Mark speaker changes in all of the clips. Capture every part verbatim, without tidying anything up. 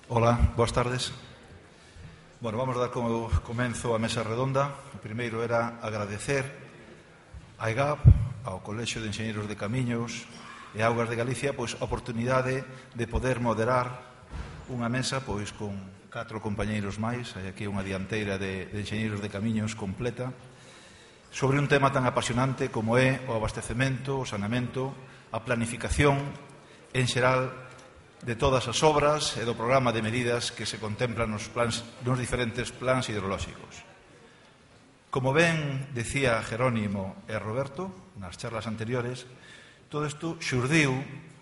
Speaker 1: Ola, boas tardes. Bueno, vamos a dar como comenzo a mesa redonda. O primeiro era agradecer a E G A P, ao Colexio de Enxeñeiros de Camiños e Augas de Galicia, pois, a oportunidade de poder moderar unha mesa pois con catro compañeiros máis, hai aquí unha dianteira de, de enxeñeiros de camiños completa, sobre un tema tan apasionante como é o abastecemento, o saneamento, a planificación en xeral de todas as obras e do programa de medidas que se contemplan nos, plans, nos diferentes plans hidrolóxicos. Como ben decía Jerónimo e Roberto nas charlas anteriores, todo isto xurdiu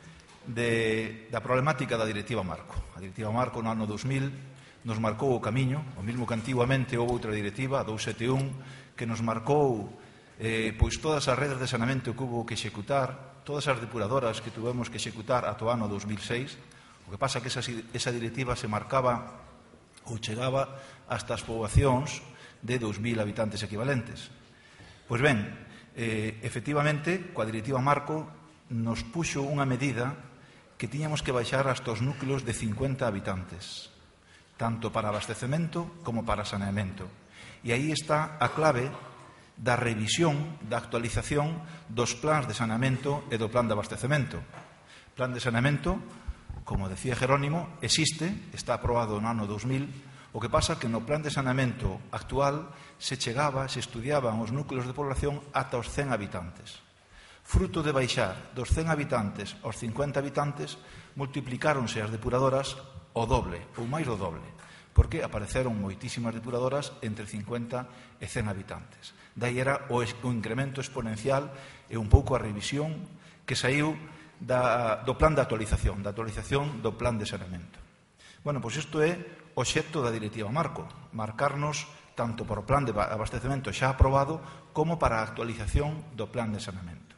Speaker 1: de, da problemática da Directiva Marco. A Directiva Marco no ano dos mil nos marcou o camiño, o mesmo que antiguamente houve outra directiva, a dous sete un, que nos marcou eh, pois todas as redes de saneamento que hubo que executar, todas as depuradoras que tuvemos que executar ata o ano dos mil seis. O que pasa é que esa, esa directiva se marcaba ou chegaba hasta as poboacións de dous mil habitantes equivalentes. Pois ben, eh, efectivamente, coa directiva Marco nos puxo unha medida que tiñamos que baixar hasta os núcleos de cincuenta habitantes, tanto para abastecemento como para saneamento. E aí está a clave da revisión, da actualización dos plans de saneamento e do plan de abastecemento. O plan de saneamento, como decía Jerónimo, existe, está aprobado no ano dos mil, o que pasa que no plan de saneamento actual se chegaba, se estudiaban os núcleos de población ata os cen habitantes. Fruto de baixar dos cen habitantes aos cincuenta habitantes, multiplicáronse as depuradoras o doble, ou máis do doble, porque apareceron moitísimas depuradoras entre cincuenta e cen habitantes. Daí era o, o incremento exponencial e un pouco a revisión que saiu da, do plan de actualización, da actualización do plan de saneamento. Bueno, pois isto é o xecto da Directiva Marco, marcarnos tanto por o plan de abastecemento xa aprobado como para a actualización do plan de saneamento.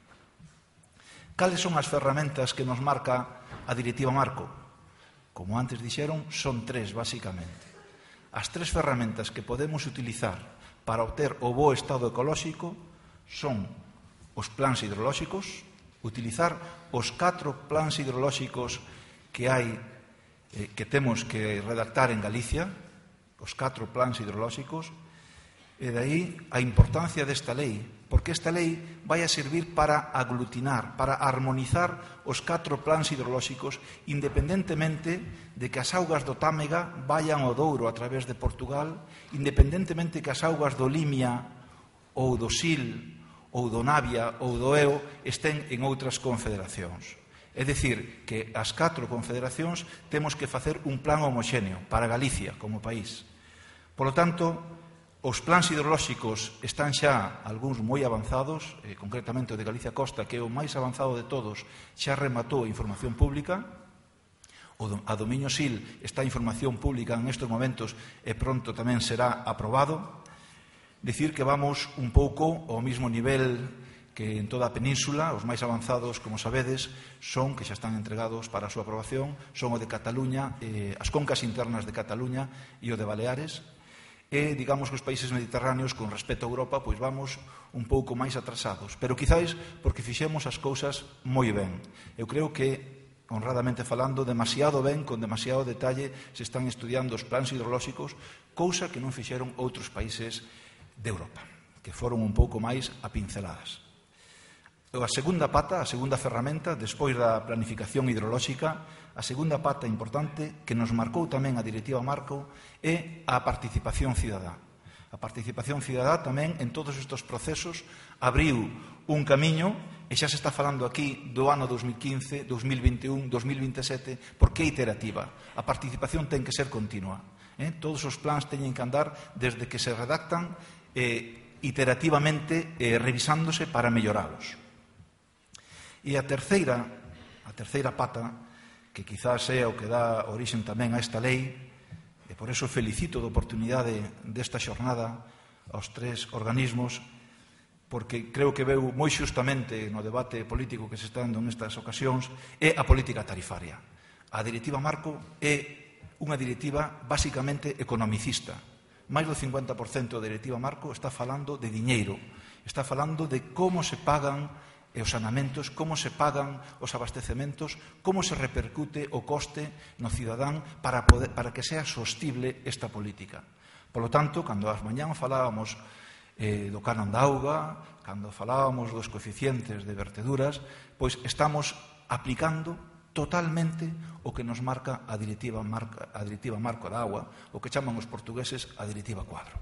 Speaker 1: Cales son as ferramentas que nos marca a Directiva Marco? Como antes dixeron, son tres, basicamente. As tres ferramentas que podemos utilizar para obter o bo estado ecolóxico son os plans hidrolóxicos, utilizar os catro plans hidrolóxicos que hai, eh, que temos que redactar en Galicia, os catro plans hidrolóxicos, e daí a importancia desta lei, porque esta lei vai a servir para aglutinar, para armonizar os catro plans hidrolóxicos, independentemente de que as augas do Támega vayan ao Douro a través de Portugal, independentemente que as augas do Limia ou do Sil ou do Navia ou do Eo estén en outras confederacións. É dicir, que as catro confederacións temos que facer un plan homoxéneo para Galicia como país. Por lo tanto, os plans hidrolóxicos están xa algúns moi avanzados, eh, concretamente o de Galicia Costa, que é o máis avanzado de todos, xa rematou a información pública. O do, a Domiño Sil está a información pública en estes momentos e pronto tamén será aprobado. Dicir que vamos un pouco ao mesmo nivel que en toda a península. Os máis avanzados, como sabedes, son, que xa están entregados para a súa aprobación, son o de Cataluña, eh, as concas internas de Cataluña e o de Baleares. E, digamos, que os países mediterráneos, con respecto a Europa, pois vamos un pouco máis atrasados. Pero quizáis porque fixemos as cousas moi ben. Eu creo que, honradamente falando, demasiado ben, con demasiado detalle, se están estudiando os plans hidrolóxicos, cousa que non fixeron outros países de Europa, que foron un pouco máis a pinceladas. A segunda pata, a segunda ferramenta, despois da planificación hidrolóxica, a segunda pata importante que nos marcou tamén a Directiva Marco é a participación cidadá. A participación cidadá tamén en todos estes procesos abriu un camiño, e xa se está falando aquí do ano dos mil quince, dos mil vinte e un, dos mil vinte e sete, porque é iterativa. A participación ten que ser continua. Eh? Todos os plans teñen que andar desde que se redactan eh, iterativamente eh, revisándose para melloralos. E a terceira, a terceira pata, que quizás é o que dá orixen tamén a esta lei, e por eso felicito da oportunidade desta xornada aos tres organismos, porque creo que veu moi xustamente no debate político que se está dando nestas ocasións, é a política tarifaria. A Directiva Marco é unha directiva basicamente economicista. Mais do cincuenta por cento da Directiva Marco está falando de diñeiro, está falando de como se pagan e os saneamentos, como se pagan os abastecementos, como se repercute o coste no cidadán para, poder, para que sea sostible esta política. Por lo tanto, cando as mañán falábamos eh, do canon da auga, cando falábamos dos coeficientes de verteduras, pois estamos aplicando totalmente o que nos marca a directiva, marca, a directiva marco da agua, o que chaman os portugueses a directiva cuadro.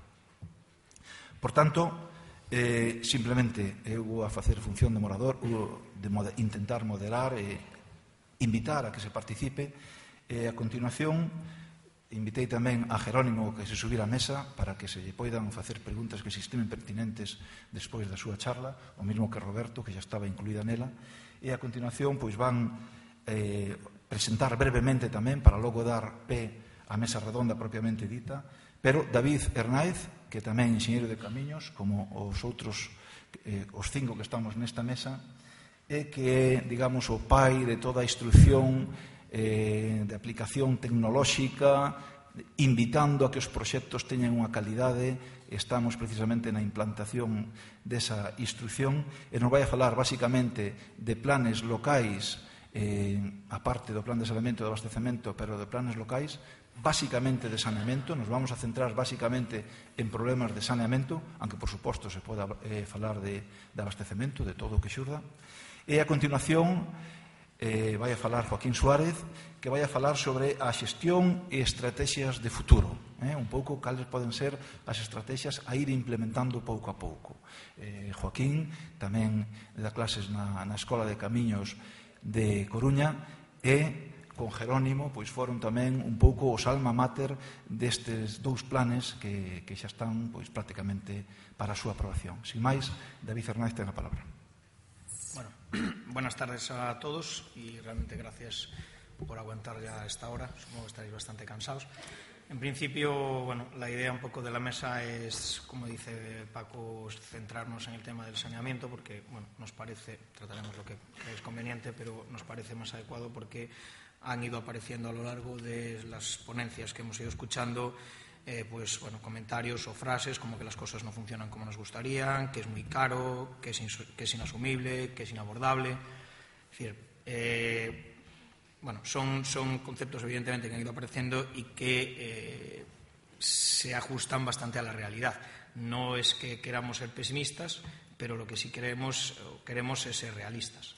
Speaker 1: Por tanto, Eh, simplemente eu vou a facer función de moderador, de moder, intentar moderar e invitar a que se participe, e a continuación invitei tamén a Jerónimo que se subira á mesa para que se lle poidan facer preguntas que se estimen pertinentes despois da súa charla, o mesmo que Roberto, que xa estaba incluída nela, e a continuación pois van eh, presentar brevemente tamén para logo dar pé á mesa redonda propiamente dita, pero David Hernáez, que tamén é enxeñeiro de camiños, como os outros, eh, os cinco que estamos nesta mesa, e que é, digamos, o pai de toda a instrucción eh, de aplicación tecnolóxica, invitando a que os proxectos teñan unha calidade. Estamos precisamente na implantación desa instrucción, e nos vai a falar basicamente de planes locais, eh, aparte do plan de saneamento e de abastecemento, pero de planes locais, básicamente de saneamento. Nos vamos a centrar básicamente en problemas de saneamento, aunque por suposto se poda eh, falar de, de abastecemento, de todo o que xurda. E a continuación eh, vai a falar Joaquín Suárez, que vai a falar sobre a xestión e estrategias de futuro, eh, un pouco cales poden ser as estrategias a ir implementando pouco a pouco. Eh, Joaquín tamén dá clases na, na Escola de Camiños de Coruña, e con Jerónimo pois foron tamén un pouco os alma mater destes dous planes que, que xa están pois prácticamente para a súa aprobación. Sin máis, David Hernández ten a palabra.
Speaker 2: Bueno, buenas tardes a todos y realmente gracias por aguantar ya a esta hora. Supongo que estaréis bastante cansados. En principio, bueno, la idea un poco de la mesa es, como dice Paco, centrarnos en el tema del saneamiento, porque, bueno, nos parece, trataremos lo que es conveniente, pero nos parece más adecuado porque han ido apareciendo a lo largo de las ponencias que hemos ido escuchando, eh, pues, bueno, comentarios o frases como que las cosas no funcionan como nos gustarían, que es muy caro, que es, que es inasumible, que es inabordable. Es decir, eh, bueno, son, son conceptos evidentemente que han ido apareciendo y que eh, se ajustan bastante a la realidad. No es que queramos ser pesimistas, pero lo que sí queremos, queremos es ser realistas.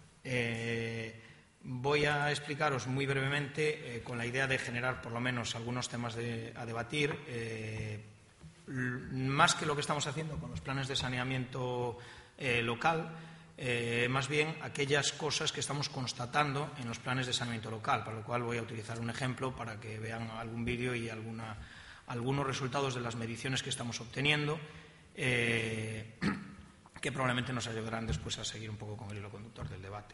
Speaker 2: Eh, Voy a explicaros muy brevemente, eh, con la idea de generar por lo menos algunos temas de, a debatir, eh, más que lo que estamos haciendo con los planes de saneamiento eh, local, eh, más bien aquellas cosas que estamos constatando en los planes de saneamiento local, para lo cual voy a utilizar un ejemplo para que vean algún vídeo y alguna, algunos resultados de las mediciones que estamos obteniendo, eh, que probablemente nos ayudarán después a seguir un poco con el hilo conductor del debate.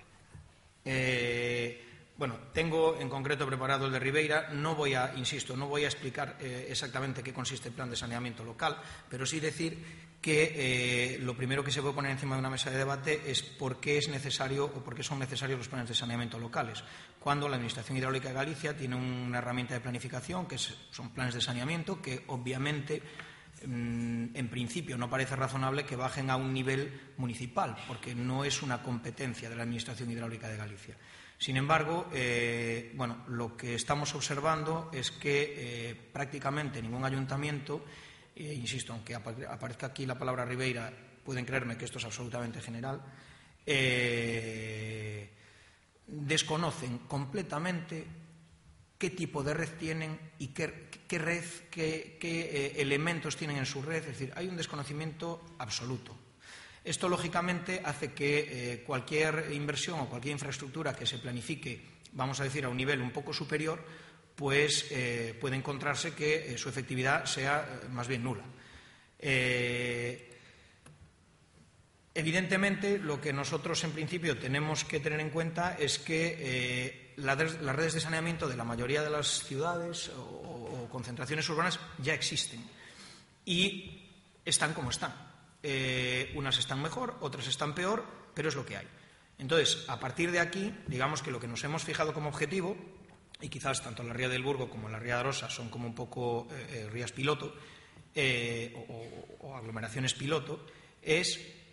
Speaker 2: Eh, bueno, tengo en concreto preparado el de Ribeira. No voy a, insisto, no voy a explicar eh, exactamente qué consiste el plan de saneamiento local, pero sí decir que eh, lo primero que se puede poner encima de una mesa de debate es por qué es necesario o por qué son necesarios los planes de saneamiento locales, cuando la Administración Hidráulica de Galicia tiene una herramienta de planificación que es, son planes de saneamiento que obviamente en principio no parece razonable que bajen a un nivel municipal, porque no es una competencia de la Administración Hidráulica de Galicia. Sin embargo, eh, bueno, lo que estamos observando es que eh, prácticamente ningún ayuntamiento, eh, insisto, aunque aparezca aquí la palabra Ribeira, pueden creerme que esto es absolutamente general, eh, desconocen completamente qué tipo de red tienen y qué, qué red, qué, qué eh, elementos tienen en su red. Es decir, hay un desconocimiento absoluto. Esto, lógicamente, hace que eh, cualquier inversión o cualquier infraestructura que se planifique, vamos a decir, a un nivel un poco superior, pues eh, puede encontrarse que eh, su efectividad sea eh, más bien nula. Eh, evidentemente, lo que nosotros, en principio, tenemos que tener en cuenta es que eh, las redes de saneamiento de la mayoría de las ciudades o, o concentraciones urbanas ya existen y están como están. Eh, unas están mejor, otras están peor, pero es lo que hay. Entonces, a partir de aquí, digamos que lo que nos hemos fijado como objetivo, y quizás tanto la Ría del Burgo como la Ría de Arosa son como un poco eh, rías piloto eh, o, o aglomeraciones piloto, es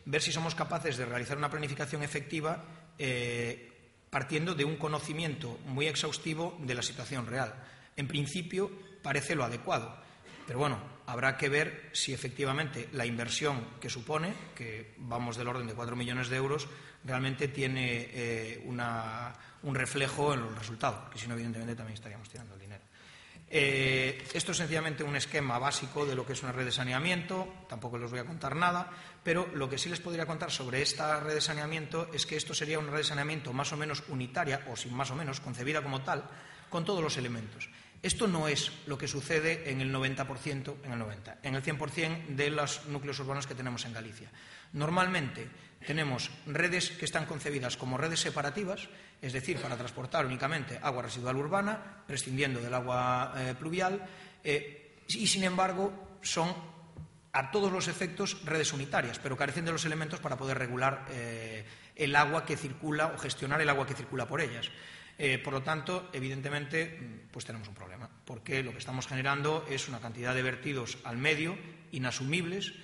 Speaker 2: ver si somos capaces de realizar una planificación efectiva eh, partiendo de un conocimiento muy exhaustivo de la situación real. En principio, parece lo adecuado, pero bueno, habrá que ver si efectivamente la inversión que supone, que vamos del orden de cuatro millones de euros, realmente tiene eh, una, un reflejo en los resultados, porque si no, evidentemente, también estaríamos tirando el dinero. Eh, esto es sencillamente un esquema básico de lo que es una red de saneamiento, tampoco les voy a contar nada, pero lo que sí les podría contar sobre esta red de saneamiento es que esto sería una red de saneamiento más o menos unitaria, o sin más o menos, concebida como tal, con todos los elementos. Esto no es lo que sucede en el noventa por ciento, en el noventa, en el cien por cien de los núcleos urbanos que tenemos en Galicia. Normalmente tenemos redes que están concebidas como redes separativas, es decir, para transportar únicamente agua residual urbana, prescindiendo del agua eh, pluvial, eh, y sin embargo son a todos los efectos redes unitarias, pero carecen de los elementos para poder regular eh, el agua que circula o gestionar el agua que circula por ellas. Eh, por lo tanto, evidentemente, pues tenemos un problema, porque lo que estamos generando es una cantidad de vertidos al medio inasumibles,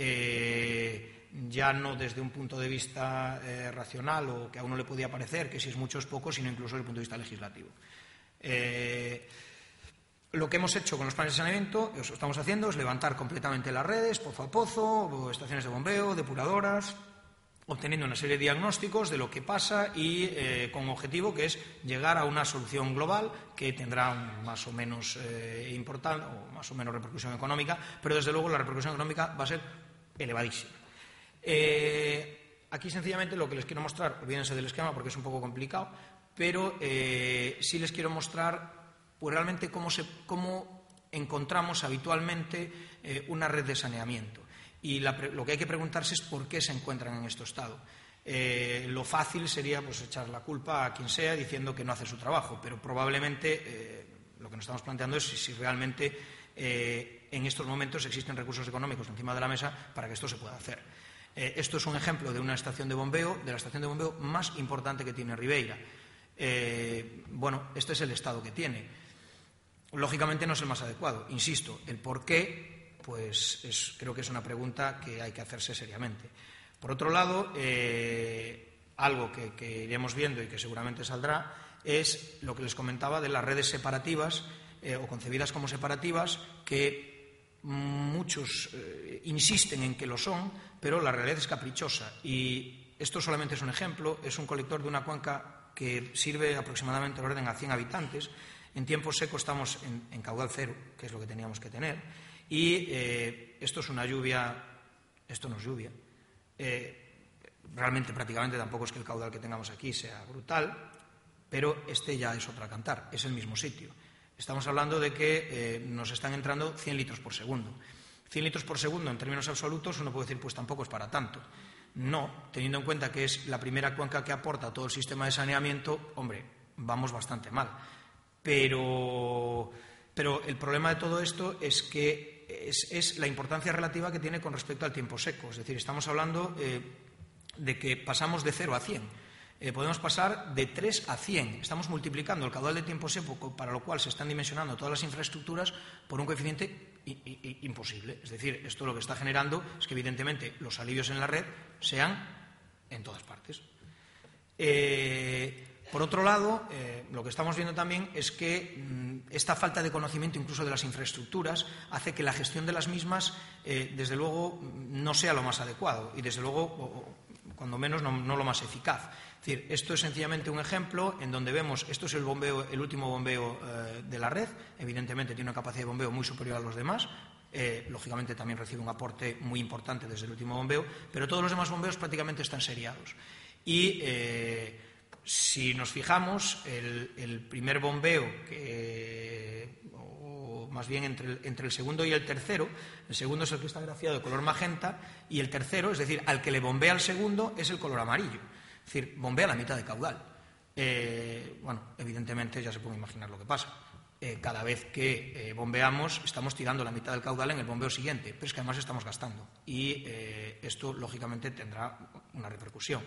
Speaker 2: eh, ya no desde un punto de vista eh, racional o que a uno le podía parecer que si es mucho es poco, sino incluso desde el punto de vista legislativo. Eh, lo que hemos hecho con los planes de saneamiento, lo que estamos haciendo es levantar completamente las redes, pozo a pozo, estaciones de bombeo, depuradoras, obteniendo una serie de diagnósticos de lo que pasa y eh, con un objetivo que es llegar a una solución global que tendrá más o menos eh, importante o más o menos repercusión económica, pero desde luego la repercusión económica va a ser elevadísima. Eh, aquí sencillamente lo que les quiero mostrar, olvídense del esquema porque es un poco complicado, pero eh, sí les quiero mostrar pues realmente cómo, se, cómo encontramos habitualmente eh, una red de saneamiento. Y la, lo que hay que preguntarse es por qué se encuentran en este estado. Eh, lo fácil sería pues, echar la culpa a quien sea diciendo que no hace su trabajo, pero probablemente eh, lo que nos estamos planteando es si, si realmente eh, en estos momentos existen recursos económicos encima de la mesa para que esto se pueda hacer. Eh, esto es un ejemplo de una estación de bombeo, de la estación de bombeo más importante que tiene Ribeira. Eh, bueno, este es el estado que tiene. Lógicamente no es el más adecuado. Insisto, el por qué pues es, creo que es una pregunta que hay que hacerse seriamente. Por otro lado, eh, algo que, que iremos viendo y que seguramente saldrá es lo que les comentaba de las redes separativas eh, o concebidas como separativas, que muchos eh, insisten en que lo son, pero la realidad es caprichosa. Y esto solamente es un ejemplo, es un colector de una cuenca que sirve aproximadamente al orden a cien habitantes. En tiempo seco estamos en, en caudal cero, que es lo que teníamos que tener. Y eh, esto es una lluvia, esto no es lluvia. Eh, realmente prácticamente tampoco es que el caudal que tengamos aquí sea brutal, pero este ya es otra cantar, es el mismo sitio. Estamos hablando de que eh, nos están entrando cien litros por segundo. cien litros por segundo en términos absolutos uno puede decir pues tampoco es para tanto. No, teniendo en cuenta que es la primera cuenca que aporta todo el sistema de saneamiento, hombre, vamos bastante mal. Pero, pero el problema de todo esto es que Es, es la importancia relativa que tiene con respecto al tiempo seco. Es decir, estamos hablando eh, de que pasamos de cero a cien. Eh, podemos pasar de tres a cien. Estamos multiplicando el caudal de tiempo seco, para lo cual se están dimensionando todas las infraestructuras, por un coeficiente i, i, imposible. Es decir, esto lo que está generando es que, evidentemente, los alivios en la red sean en todas partes. Eh, Por otro lado, eh, lo que estamos viendo también es que mmm, esta falta de conocimiento incluso de las infraestructuras hace que la gestión de las mismas, eh, desde luego, no sea lo más adecuado y, desde luego, o, o, cuando menos, no, no lo más eficaz. Es decir, esto es sencillamente un ejemplo en donde vemos, esto es el bombeo, el último bombeo eh, de la red, evidentemente tiene una capacidad de bombeo muy superior a los demás. Eh, lógicamente también recibe un aporte muy importante desde el último bombeo, pero todos los demás bombeos prácticamente están seriados. Y eh, si nos fijamos, el, el primer bombeo, que, o más bien entre el, entre el segundo y el tercero, el segundo es el que está grafiado de color magenta y el tercero, es decir, al que le bombea al segundo, es el color amarillo. Es decir, bombea la mitad de caudal. Eh, bueno, evidentemente ya se puede imaginar lo que pasa. Eh, cada vez que eh, bombeamos estamos tirando la mitad del caudal en el bombeo siguiente, pero es que además estamos gastando y eh, esto lógicamente tendrá una repercusión.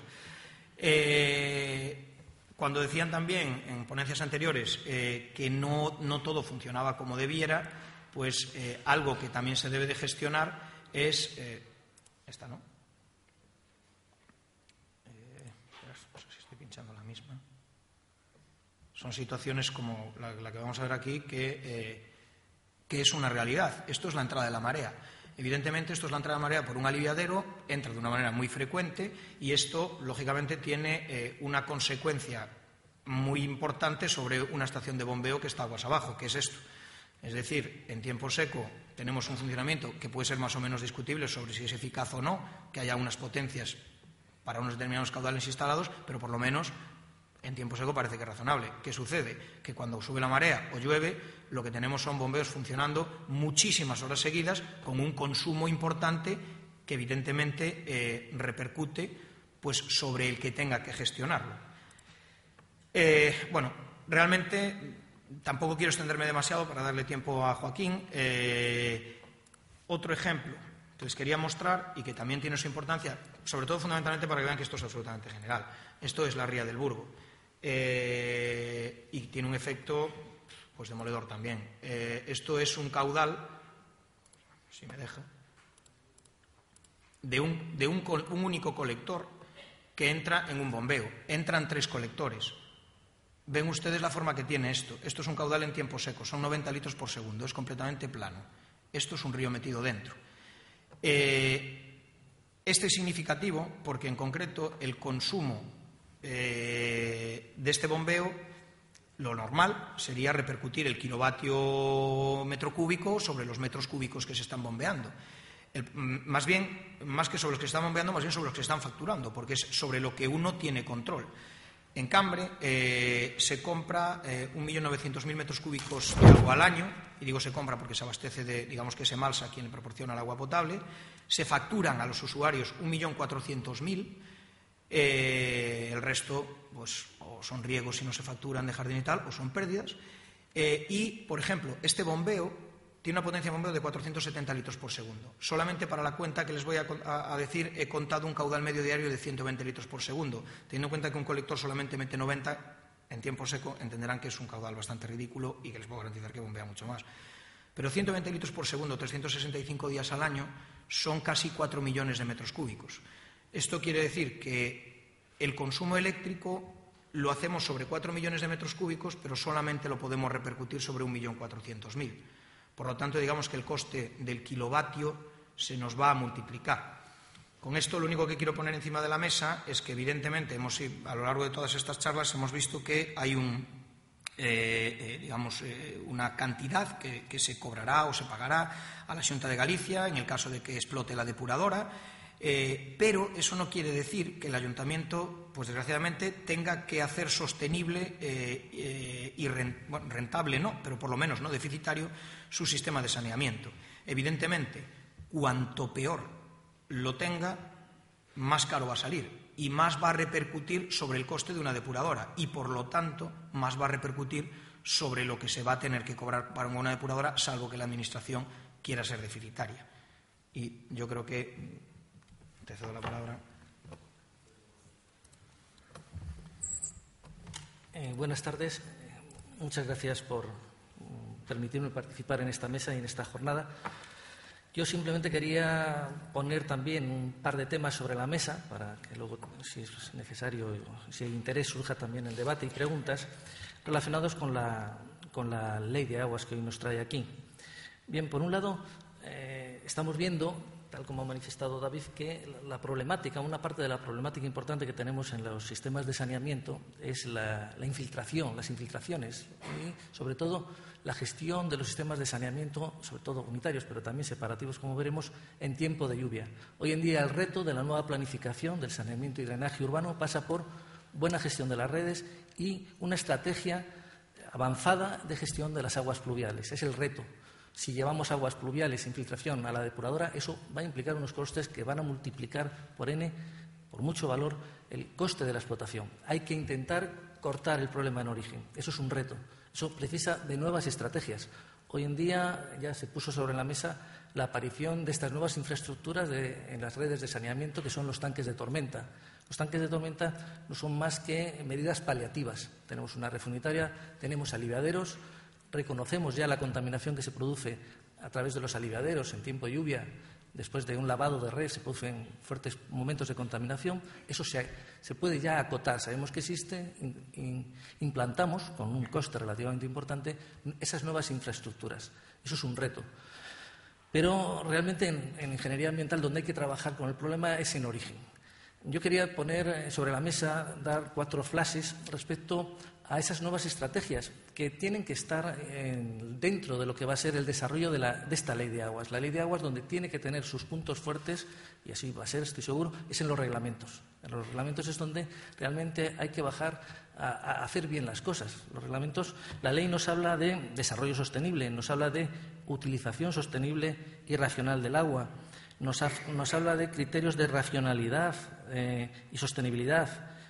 Speaker 2: Eh, cuando decían también en ponencias anteriores eh, que no, no todo funcionaba como debiera, pues eh, algo que también se debe de gestionar es eh, esta, ¿no? son situaciones como la, la que vamos a ver aquí que, eh, que es una realidad. Esto es la entrada de la marea. Evidentemente, esto es la entrada de marea por un aliviadero, entra de una manera muy frecuente y esto, lógicamente, tiene eh, una consecuencia muy importante sobre una estación de bombeo que está aguas abajo, que es esto. Es decir, en tiempo seco tenemos un funcionamiento que puede ser más o menos discutible sobre si es eficaz o no, que haya unas potencias para unos determinados caudales instalados, pero por lo menos en tiempo seco parece que es razonable. ¿Qué sucede? Que cuando sube la marea o llueve, lo que tenemos son bombeos funcionando muchísimas horas seguidas con un consumo importante que evidentemente eh, repercute pues, sobre el que tenga que gestionarlo. Eh, bueno, realmente tampoco quiero extenderme demasiado para darle tiempo a Joaquín. Eh, otro ejemplo que les quería mostrar y que también tiene su importancia, sobre todo fundamentalmente para que vean que esto es absolutamente general. Esto es la ría del Burgo. Eh, y tiene un efecto pues demoledor también. Eh, esto es un caudal, si me deja, de, un, de un, un único colector que entra en un bombeo. Entran tres colectores. Ven ustedes la forma que tiene esto. Esto es un caudal en tiempo seco, son noventa litros por segundo, es completamente plano. Esto es un río metido dentro. Eh, este es significativo porque en concreto el consumo Eh, de este bombeo, lo normal sería repercutir el kilovatio metro cúbico sobre los metros cúbicos que se están bombeando. El, más bien, más que sobre los que se están bombeando, más bien sobre los que se están facturando, porque es sobre lo que uno tiene control. En Cambre eh, se compra eh, un millón novecientos mil metros cúbicos de agua al año, y digo se compra porque se abastece de, digamos que se malsa quien le proporciona el agua potable, se facturan a los usuarios un millón cuatrocientos mil. Eh, el resto pues, o son riegos si no se facturan de jardín y tal, o son pérdidas. Eh, y, por ejemplo, este bombeo tiene una potencia de bombeo de cuatrocientos setenta litros por segundo. Solamente para la cuenta que les voy a, a, a decir, he contado un caudal medio diario de ciento veinte litros por segundo. Teniendo en cuenta que un colector solamente mete noventa, en tiempo seco entenderán que es un caudal bastante ridículo y que les puedo garantizar que bombea mucho más. Pero ciento veinte litros por segundo, trescientos sesenta y cinco días al año, son casi cuatro millones de metros cúbicos. Esto quiere decir que el consumo eléctrico lo hacemos sobre cuatro millones de metros cúbicos, pero solamente lo podemos repercutir sobre un millón cuatrocientos mil. Por lo tanto, digamos que el coste del kilovatio se nos va a multiplicar. Con esto, lo único que quiero poner encima de la mesa es que, evidentemente, hemos, a lo largo de todas estas charlas hemos visto que hay un, eh, eh, digamos, eh, una cantidad que, que se cobrará o se pagará a la Xunta de Galicia en el caso de que explote la depuradora. Eh, pero eso no quiere decir que el ayuntamiento, pues desgraciadamente, tenga que hacer sostenible eh, eh, y rent, bueno, rentable, no, pero por lo menos no deficitario, su sistema de saneamiento. Evidentemente, cuanto peor lo tenga, más caro va a salir y más va a repercutir sobre el coste de una depuradora y, por lo tanto, más va a repercutir sobre lo que se va a tener que cobrar para una depuradora, salvo que la Administración quiera ser deficitaria. Y yo creo que te cedo la palabra.
Speaker 3: Eh, buenas tardes. Muchas gracias por permitirme participar en esta mesa y en esta jornada. Yo simplemente quería poner también un par de temas sobre la mesa para que luego, si es necesario, si hay interés, surja también el debate y preguntas relacionados con la, con la ley de aguas que hoy nos trae aquí. Bien, por un lado, eh, estamos viendo, tal como ha manifestado David, que la problemática, una parte de la problemática importante que tenemos en los sistemas de saneamiento es la, la infiltración, las infiltraciones y, sobre todo, la gestión de los sistemas de saneamiento, sobre todo unitarios, pero también separativos, como veremos, en tiempo de lluvia. Hoy en día el reto de la nueva planificación del saneamiento y drenaje urbano pasa por buena gestión de las redes y una estrategia avanzada de gestión de las aguas pluviales. Es el reto. Si llevamos aguas pluviales, infiltración a la depuradora, eso va a implicar unos costes que van a multiplicar por N, por mucho valor, el coste de la explotación. Hay que intentar cortar el problema en origen. Eso es un reto. Eso precisa de nuevas estrategias. Hoy en día ya se puso sobre la mesa la aparición de estas nuevas infraestructuras de, en las redes de saneamiento, que son los tanques de tormenta. Los tanques de tormenta no son más que medidas paliativas. Tenemos una red unitaria, tenemos aliviaderos, reconocemos ya la contaminación que se produce a través de los aliviaderos en tiempo de lluvia. Después de un lavado de red se producen fuertes momentos de contaminación. Eso se, se puede ya acotar. Sabemos que existe. In, in, implantamos, con un coste relativamente importante, esas nuevas infraestructuras. Eso es un reto. Pero realmente en, en ingeniería ambiental donde hay que trabajar con el problema es en origen. Yo quería poner sobre la mesa, dar cuatro flashes respecto a esas nuevas estrategias que tienen que estar en, dentro de lo que va a ser el desarrollo de, la, de esta ley de aguas. La ley de aguas, donde tiene que tener sus puntos fuertes, y así va a ser, estoy seguro, es en los reglamentos. En los reglamentos es donde realmente hay que bajar a, a hacer bien las cosas. Los reglamentos, la ley nos habla de desarrollo sostenible, nos habla de utilización sostenible y racional del agua, nos, ha, nos habla de criterios de racionalidad eh, y sostenibilidad.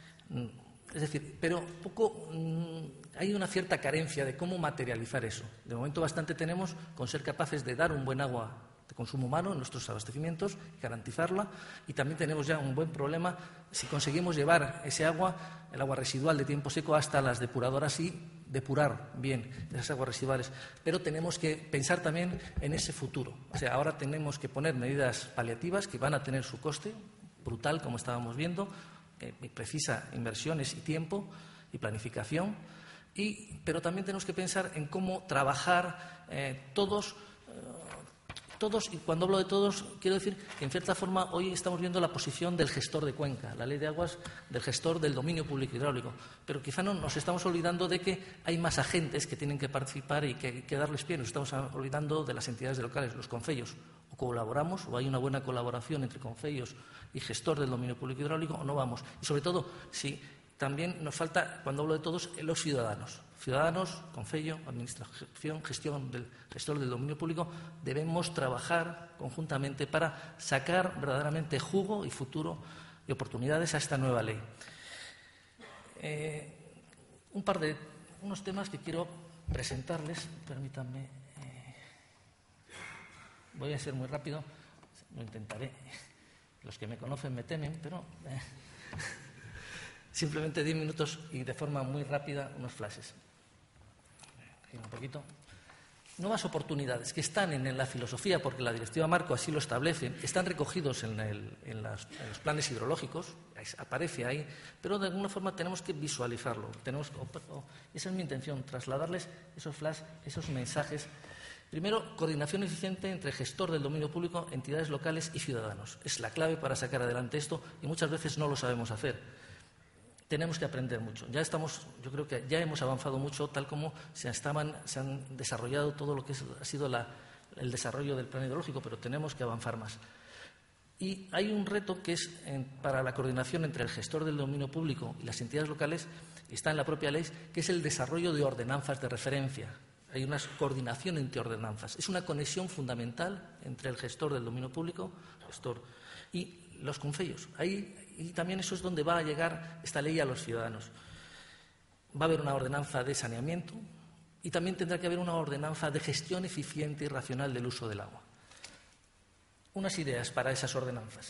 Speaker 3: Es decir, pero poco mmm, hay una cierta carencia de cómo materializar eso. De momento bastante tenemos con ser capaces de dar un buen agua de consumo humano en nuestros abastecimientos, garantizarla, y también tenemos ya un buen problema si conseguimos llevar ese agua, el agua residual de tiempo seco, hasta las depuradoras y depurar bien esas aguas residuales. Pero tenemos que pensar también en ese futuro. O sea, ahora tenemos que poner medidas paliativas que van a tener su coste brutal, como estábamos viendo, que precisa inversiones y tiempo y planificación, y, pero también tenemos que pensar en cómo trabajar eh, todos, eh, todos, y cuando hablo de todos, quiero decir que en cierta forma hoy estamos viendo la posición del gestor de cuenca, la ley de aguas del gestor del dominio público hidráulico, pero quizá no nos estamos olvidando de que hay más agentes que tienen que participar y que hay que darles pie. Nos estamos olvidando de las entidades locales, los concellos. O colaboramos, o hay una buena colaboración entre concellos y gestor del dominio público hidráulico, o no vamos. Y sobre todo, si también nos falta, cuando hablo de todos, los ciudadanos. Ciudadanos, concello, administración, gestión del gestor del dominio público, debemos trabajar conjuntamente para sacar verdaderamente jugo y futuro y oportunidades a esta nueva ley. Eh, un par de unos temas que quiero presentarles, permítanme. Voy a ser muy rápido, lo intentaré. Los que me conocen me temen, pero eh, simplemente diez minutos y de forma muy rápida unos flashes. Un poquito. Nuevas oportunidades que están en la filosofía, porque la Directiva Marco así lo establece, están recogidos en, el, en, las, en los planes hidrológicos, aparece ahí, pero de alguna forma tenemos que visualizarlo. Tenemos, o, o, esa es mi intención, trasladarles esos flash, esos mensajes. Primero, coordinación eficiente entre gestor del dominio público, entidades locales y ciudadanos. Es la clave para sacar adelante esto y muchas veces no lo sabemos hacer. Tenemos que aprender mucho. Ya estamos, yo creo que ya hemos avanzado mucho, tal como se, estaban, se han desarrollado todo lo que es, ha sido la, el desarrollo del plan hidrológico, pero tenemos que avanzar más. Y hay un reto que es en, para la coordinación entre el gestor del dominio público y las entidades locales, está en la propia ley, que es el desarrollo de ordenanzas de referencia. Hay una coordinación entre ordenanzas. Es una conexión fundamental entre el gestor del dominio público gestor, y los concellos. Ahí, y también eso es donde va a llegar esta ley a los ciudadanos. Va a haber una ordenanza de saneamiento y también tendrá que haber una ordenanza de gestión eficiente y racional del uso del agua. Unas ideas para esas ordenanzas.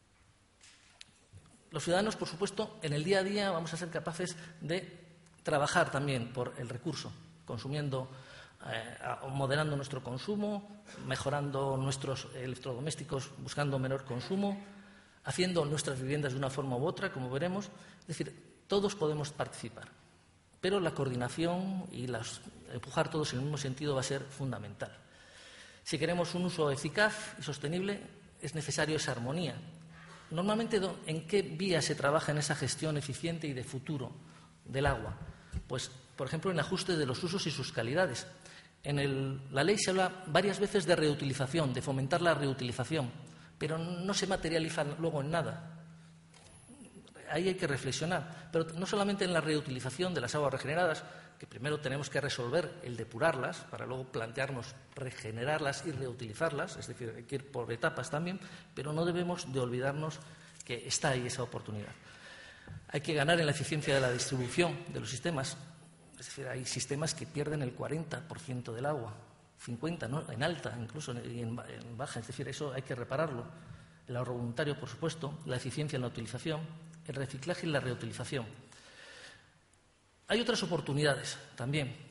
Speaker 3: Los ciudadanos, por supuesto, en el día a día vamos a ser capaces de trabajar también por el recurso, consumiendo, eh, moderando nuestro consumo, mejorando nuestros electrodomésticos, buscando menor consumo, haciendo nuestras viviendas de una forma u otra, como veremos. Es decir, todos podemos participar, pero la coordinación y las, empujar todos en el mismo sentido va a ser fundamental. Si queremos un uso eficaz y sostenible, es necesario esa armonía. Normalmente, ¿en qué vía se trabaja en esa gestión eficiente y de futuro del agua? Pues, por ejemplo, en ajuste de los usos y sus calidades. En el, la ley se habla varias veces de reutilización, de fomentar la reutilización, pero no se materializa luego en nada. Ahí hay que reflexionar, pero no solamente en la reutilización de las aguas regeneradas, que primero tenemos que resolver el depurarlas para luego plantearnos regenerarlas y reutilizarlas, es decir, hay que ir por etapas también, pero no debemos de olvidarnos que está ahí esa oportunidad. Hay que ganar en la eficiencia de la distribución de los sistemas, es decir, hay sistemas que pierden el cuarenta por ciento del agua, cincuenta por ciento, ¿no? En alta incluso y en, en baja, es decir, eso hay que repararlo. El ahorro voluntario, por supuesto, la eficiencia en la utilización, el reciclaje y la reutilización. Hay otras oportunidades también.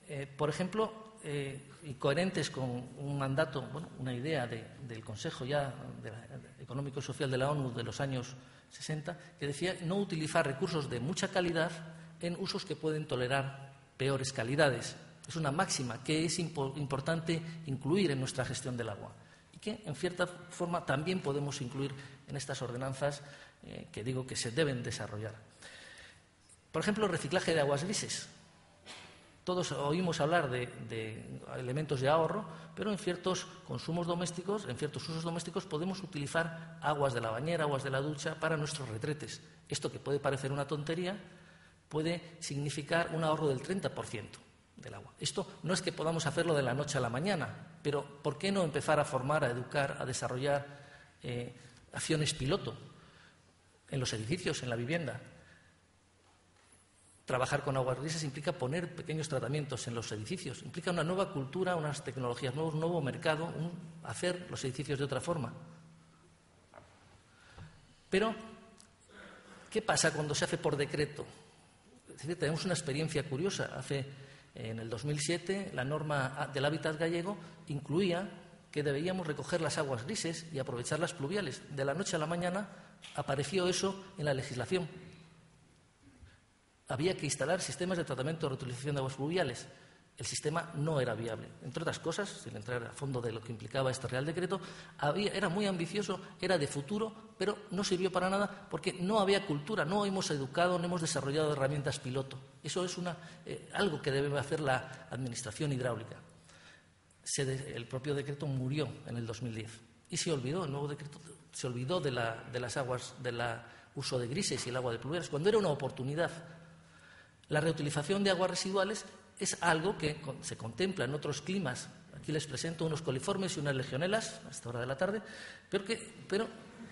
Speaker 3: eh, por ejemplo, eh, y coherentes con un mandato, bueno, una idea de, del Consejo ya de la, de Económico y Social de la ONU de los años sesenta, que decía no utilizar recursos de mucha calidad en usos que pueden tolerar peores calidades. Es una máxima que es impo- importante incluir en nuestra gestión del agua y que, en cierta forma, también podemos incluir en estas ordenanzas eh, que digo que se deben desarrollar. Por ejemplo, reciclaje de aguas grises. Todos oímos hablar de, de elementos de ahorro, pero en ciertos consumos domésticos, en ciertos usos domésticos, podemos utilizar aguas de la bañera, aguas de la ducha para nuestros retretes. Esto, que puede parecer una tontería, puede significar un ahorro del treinta por ciento del agua. Esto no es que podamos hacerlo de la noche a la mañana, pero ¿por qué no empezar a formar, a educar, a desarrollar eh, acciones piloto en los edificios, en la vivienda? Trabajar con aguas grises implica poner pequeños tratamientos en los edificios, implica una nueva cultura, unas tecnologías nuevas, un nuevo mercado, un hacer los edificios de otra forma. Pero, ¿qué pasa cuando se hace por decreto? Es decir, tenemos una experiencia curiosa. Hace, en el dos mil siete, la norma del hábitat gallego incluía que debíamos recoger las aguas grises y aprovechar las pluviales. De la noche a la mañana apareció eso en la legislación. Había que instalar sistemas de tratamiento de reutilización de aguas fluviales. El sistema no era viable. Entre otras cosas, sin entrar a fondo de lo que implicaba este Real Decreto, había, era muy ambicioso, era de futuro, pero no sirvió para nada porque no había cultura, no hemos educado, no hemos desarrollado herramientas piloto. Eso es una, eh, algo que debe hacer la Administración hidráulica. Se de, el propio decreto murió en el dos mil diez y se olvidó, el nuevo decreto se olvidó de, la, de las aguas, del uso de grises y el agua de pluviales, cuando era una oportunidad. La reutilización de aguas residuales es algo que se contempla en otros climas. Aquí les presento unos coliformes y unas legionelas a esta hora de la tarde. Pero, que, pero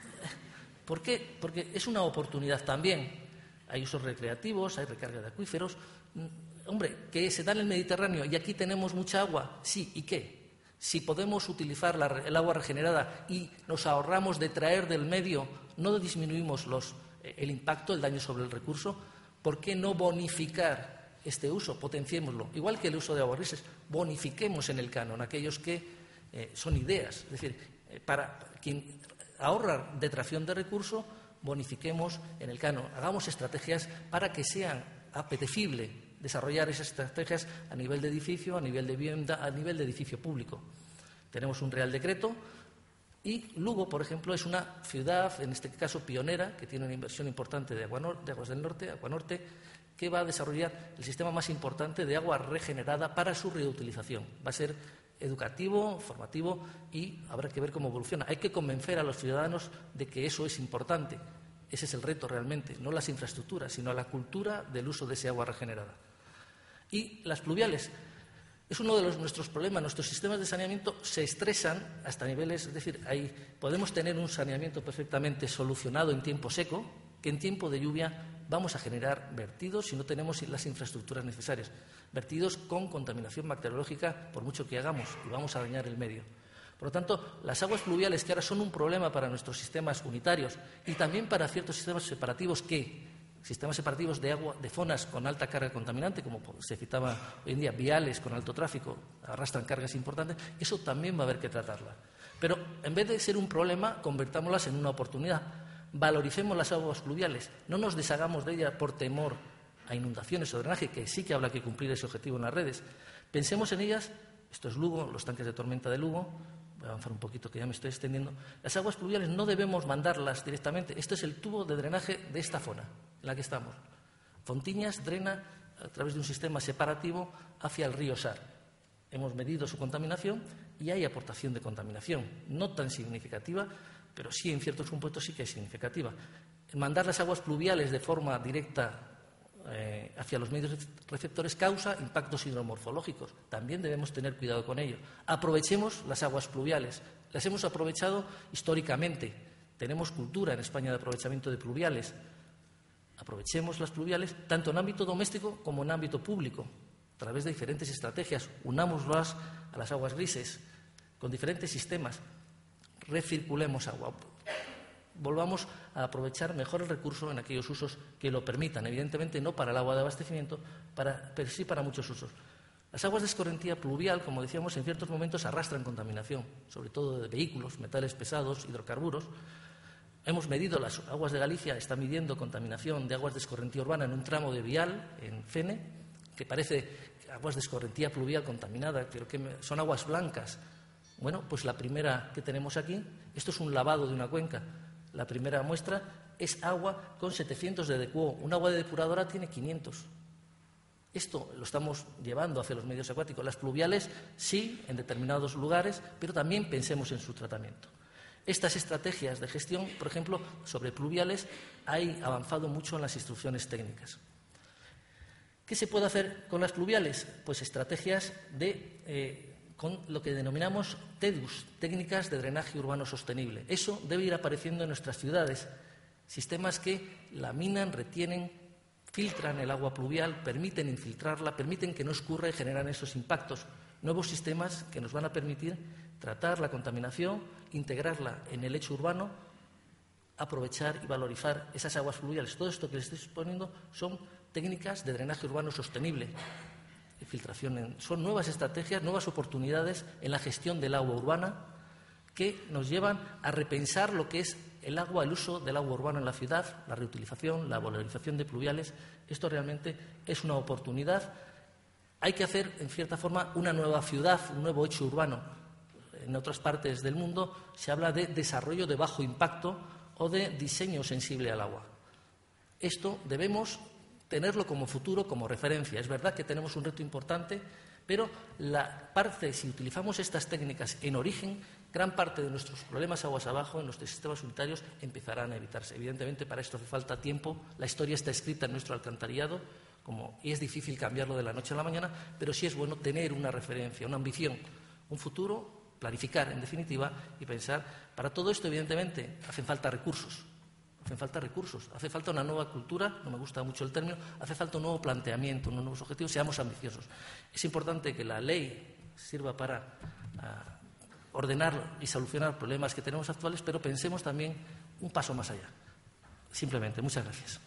Speaker 3: ¿por qué? Porque es una oportunidad también. Hay usos recreativos, hay recarga de acuíferos. Hombre, que se da en el Mediterráneo y aquí tenemos mucha agua. Sí, ¿y qué? Si podemos utilizar la, el agua regenerada y nos ahorramos de traer del medio, no disminuimos los, el impacto, el daño sobre el recurso. ¿Por qué no bonificar este uso? Potenciémoslo. Igual que el uso de aguas grises, bonifiquemos en el canon aquellos que eh, son ideas. Es decir, eh, para quien ahorra detracción de recurso, bonifiquemos en el canon. Hagamos estrategias para que sean apetecible desarrollar esas estrategias a nivel de edificio, a nivel de vivienda, a nivel de edificio público. Tenemos un Real Decreto. Y Lugo, por ejemplo, es una ciudad, en este caso pionera, que tiene una inversión importante de, agua de Aguas del Norte, Aguanorte, que va a desarrollar el sistema más importante de agua regenerada para su reutilización. Va a ser educativo, formativo y habrá que ver cómo evoluciona. Hay que convencer a los ciudadanos de que eso es importante. Ese es el reto realmente, no las infraestructuras, sino la cultura del uso de ese agua regenerada. Y las pluviales. Es uno de los, nuestros problemas. Nuestros sistemas de saneamiento se estresan hasta niveles, es decir, ahí podemos tener un saneamiento perfectamente solucionado en tiempo seco, que en tiempo de lluvia vamos a generar vertidos si no tenemos las infraestructuras necesarias. Vertidos con contaminación bacteriológica, por mucho que hagamos, y vamos a dañar el medio. Por lo tanto, las aguas pluviales, que ahora son un problema para nuestros sistemas unitarios y también para ciertos sistemas separativos que... sistemas separativos de agua de zonas con alta carga contaminante, como se citaba hoy en día, viales con alto tráfico, arrastran cargas importantes, eso también va a haber que tratarla. Pero en vez de ser un problema, convertámoslas en una oportunidad. Valoricemos las aguas pluviales, no nos deshagamos de ellas por temor a inundaciones o drenaje, que sí que habrá que cumplir ese objetivo en las redes. Pensemos en ellas, esto es Lugo, los tanques de tormenta de Lugo. Voy a avanzar un poquito, que ya me estoy extendiendo. Las aguas pluviales no debemos mandarlas directamente. Este es el tubo de drenaje de esta zona en la que estamos. Fontiñas drena a través de un sistema separativo hacia el río Sar. Hemos medido su contaminación y hay aportación de contaminación. No tan significativa, pero sí en ciertos compuestos sí que es significativa. Mandar las aguas pluviales de forma directa Eh, hacia los medios receptores causa impactos hidromorfológicos. También debemos tener cuidado con ello. Aprovechemos las aguas pluviales. Las hemos aprovechado históricamente. Tenemos cultura en España de aprovechamiento de pluviales. Aprovechemos las pluviales tanto en ámbito doméstico como en ámbito público, a través de diferentes estrategias. Unámoslas a las aguas grises con diferentes sistemas. Recirculemos agua. Volvamos a aprovechar mejor el recurso en aquellos usos que lo permitan. Evidentemente no para el agua de abastecimiento, para, pero sí para muchos usos. Las aguas de escorrentía pluvial, como decíamos, en ciertos momentos arrastran contaminación, sobre todo de vehículos, metales pesados, hidrocarburos. Hemos medido, las aguas de Galicia está midiendo contaminación de aguas de escorrentía urbana en un tramo de vial, en Fene, que parece aguas de escorrentía pluvial contaminada, creo que son aguas blancas. Bueno, pues la primera que tenemos aquí, esto es un lavado de una cuenca. La primera muestra es agua con setecientos de D Q O. Un agua de depuradora tiene quinientos. Esto lo estamos llevando hacia los medios acuáticos. Las pluviales sí, en determinados lugares, pero también pensemos en su tratamiento. Estas estrategias de gestión, por ejemplo, sobre pluviales, hay avanzado mucho en las instrucciones técnicas. ¿Qué se puede hacer con las pluviales? Pues estrategias de, eh, con lo que denominamos T E D U S, técnicas de drenaje urbano sostenible. Eso debe ir apareciendo en nuestras ciudades. Sistemas que laminan, retienen, filtran el agua pluvial, permiten infiltrarla, permiten que no escurra y generan esos impactos. Nuevos sistemas que nos van a permitir tratar la contaminación, integrarla en el lecho urbano, aprovechar y valorizar esas aguas fluviales. Todo esto que les estoy exponiendo son técnicas de drenaje urbano sostenible, de filtración. En, son nuevas estrategias, nuevas oportunidades en la gestión del agua urbana que nos llevan a repensar lo que es el agua, el uso del agua urbana en la ciudad, la reutilización, la valorización de pluviales. Esto realmente es una oportunidad. Hay que hacer, en cierta forma, una nueva ciudad, un nuevo hecho urbano. En otras partes del mundo se habla de desarrollo de bajo impacto o de diseño sensible al agua. Esto debemos tenerlo como futuro, como referencia. Es verdad que tenemos un reto importante, pero la parte, si utilizamos estas técnicas en origen, gran parte de nuestros problemas aguas abajo en nuestros sistemas unitarios empezarán a evitarse. Evidentemente, para esto hace falta tiempo. La historia está escrita en nuestro alcantarillado, como, y es difícil cambiarlo de la noche a la mañana, pero sí es bueno tener una referencia, una ambición, un futuro, planificar, en definitiva, y pensar. Para todo esto, evidentemente, hacen falta recursos. Hacen falta recursos, hace falta una nueva cultura, no me gusta mucho el término, hace falta un nuevo planteamiento, unos nuevos objetivos, seamos ambiciosos. Es importante que la ley sirva para uh, ordenar y solucionar problemas que tenemos actuales, pero pensemos también un paso más allá. Simplemente, muchas gracias.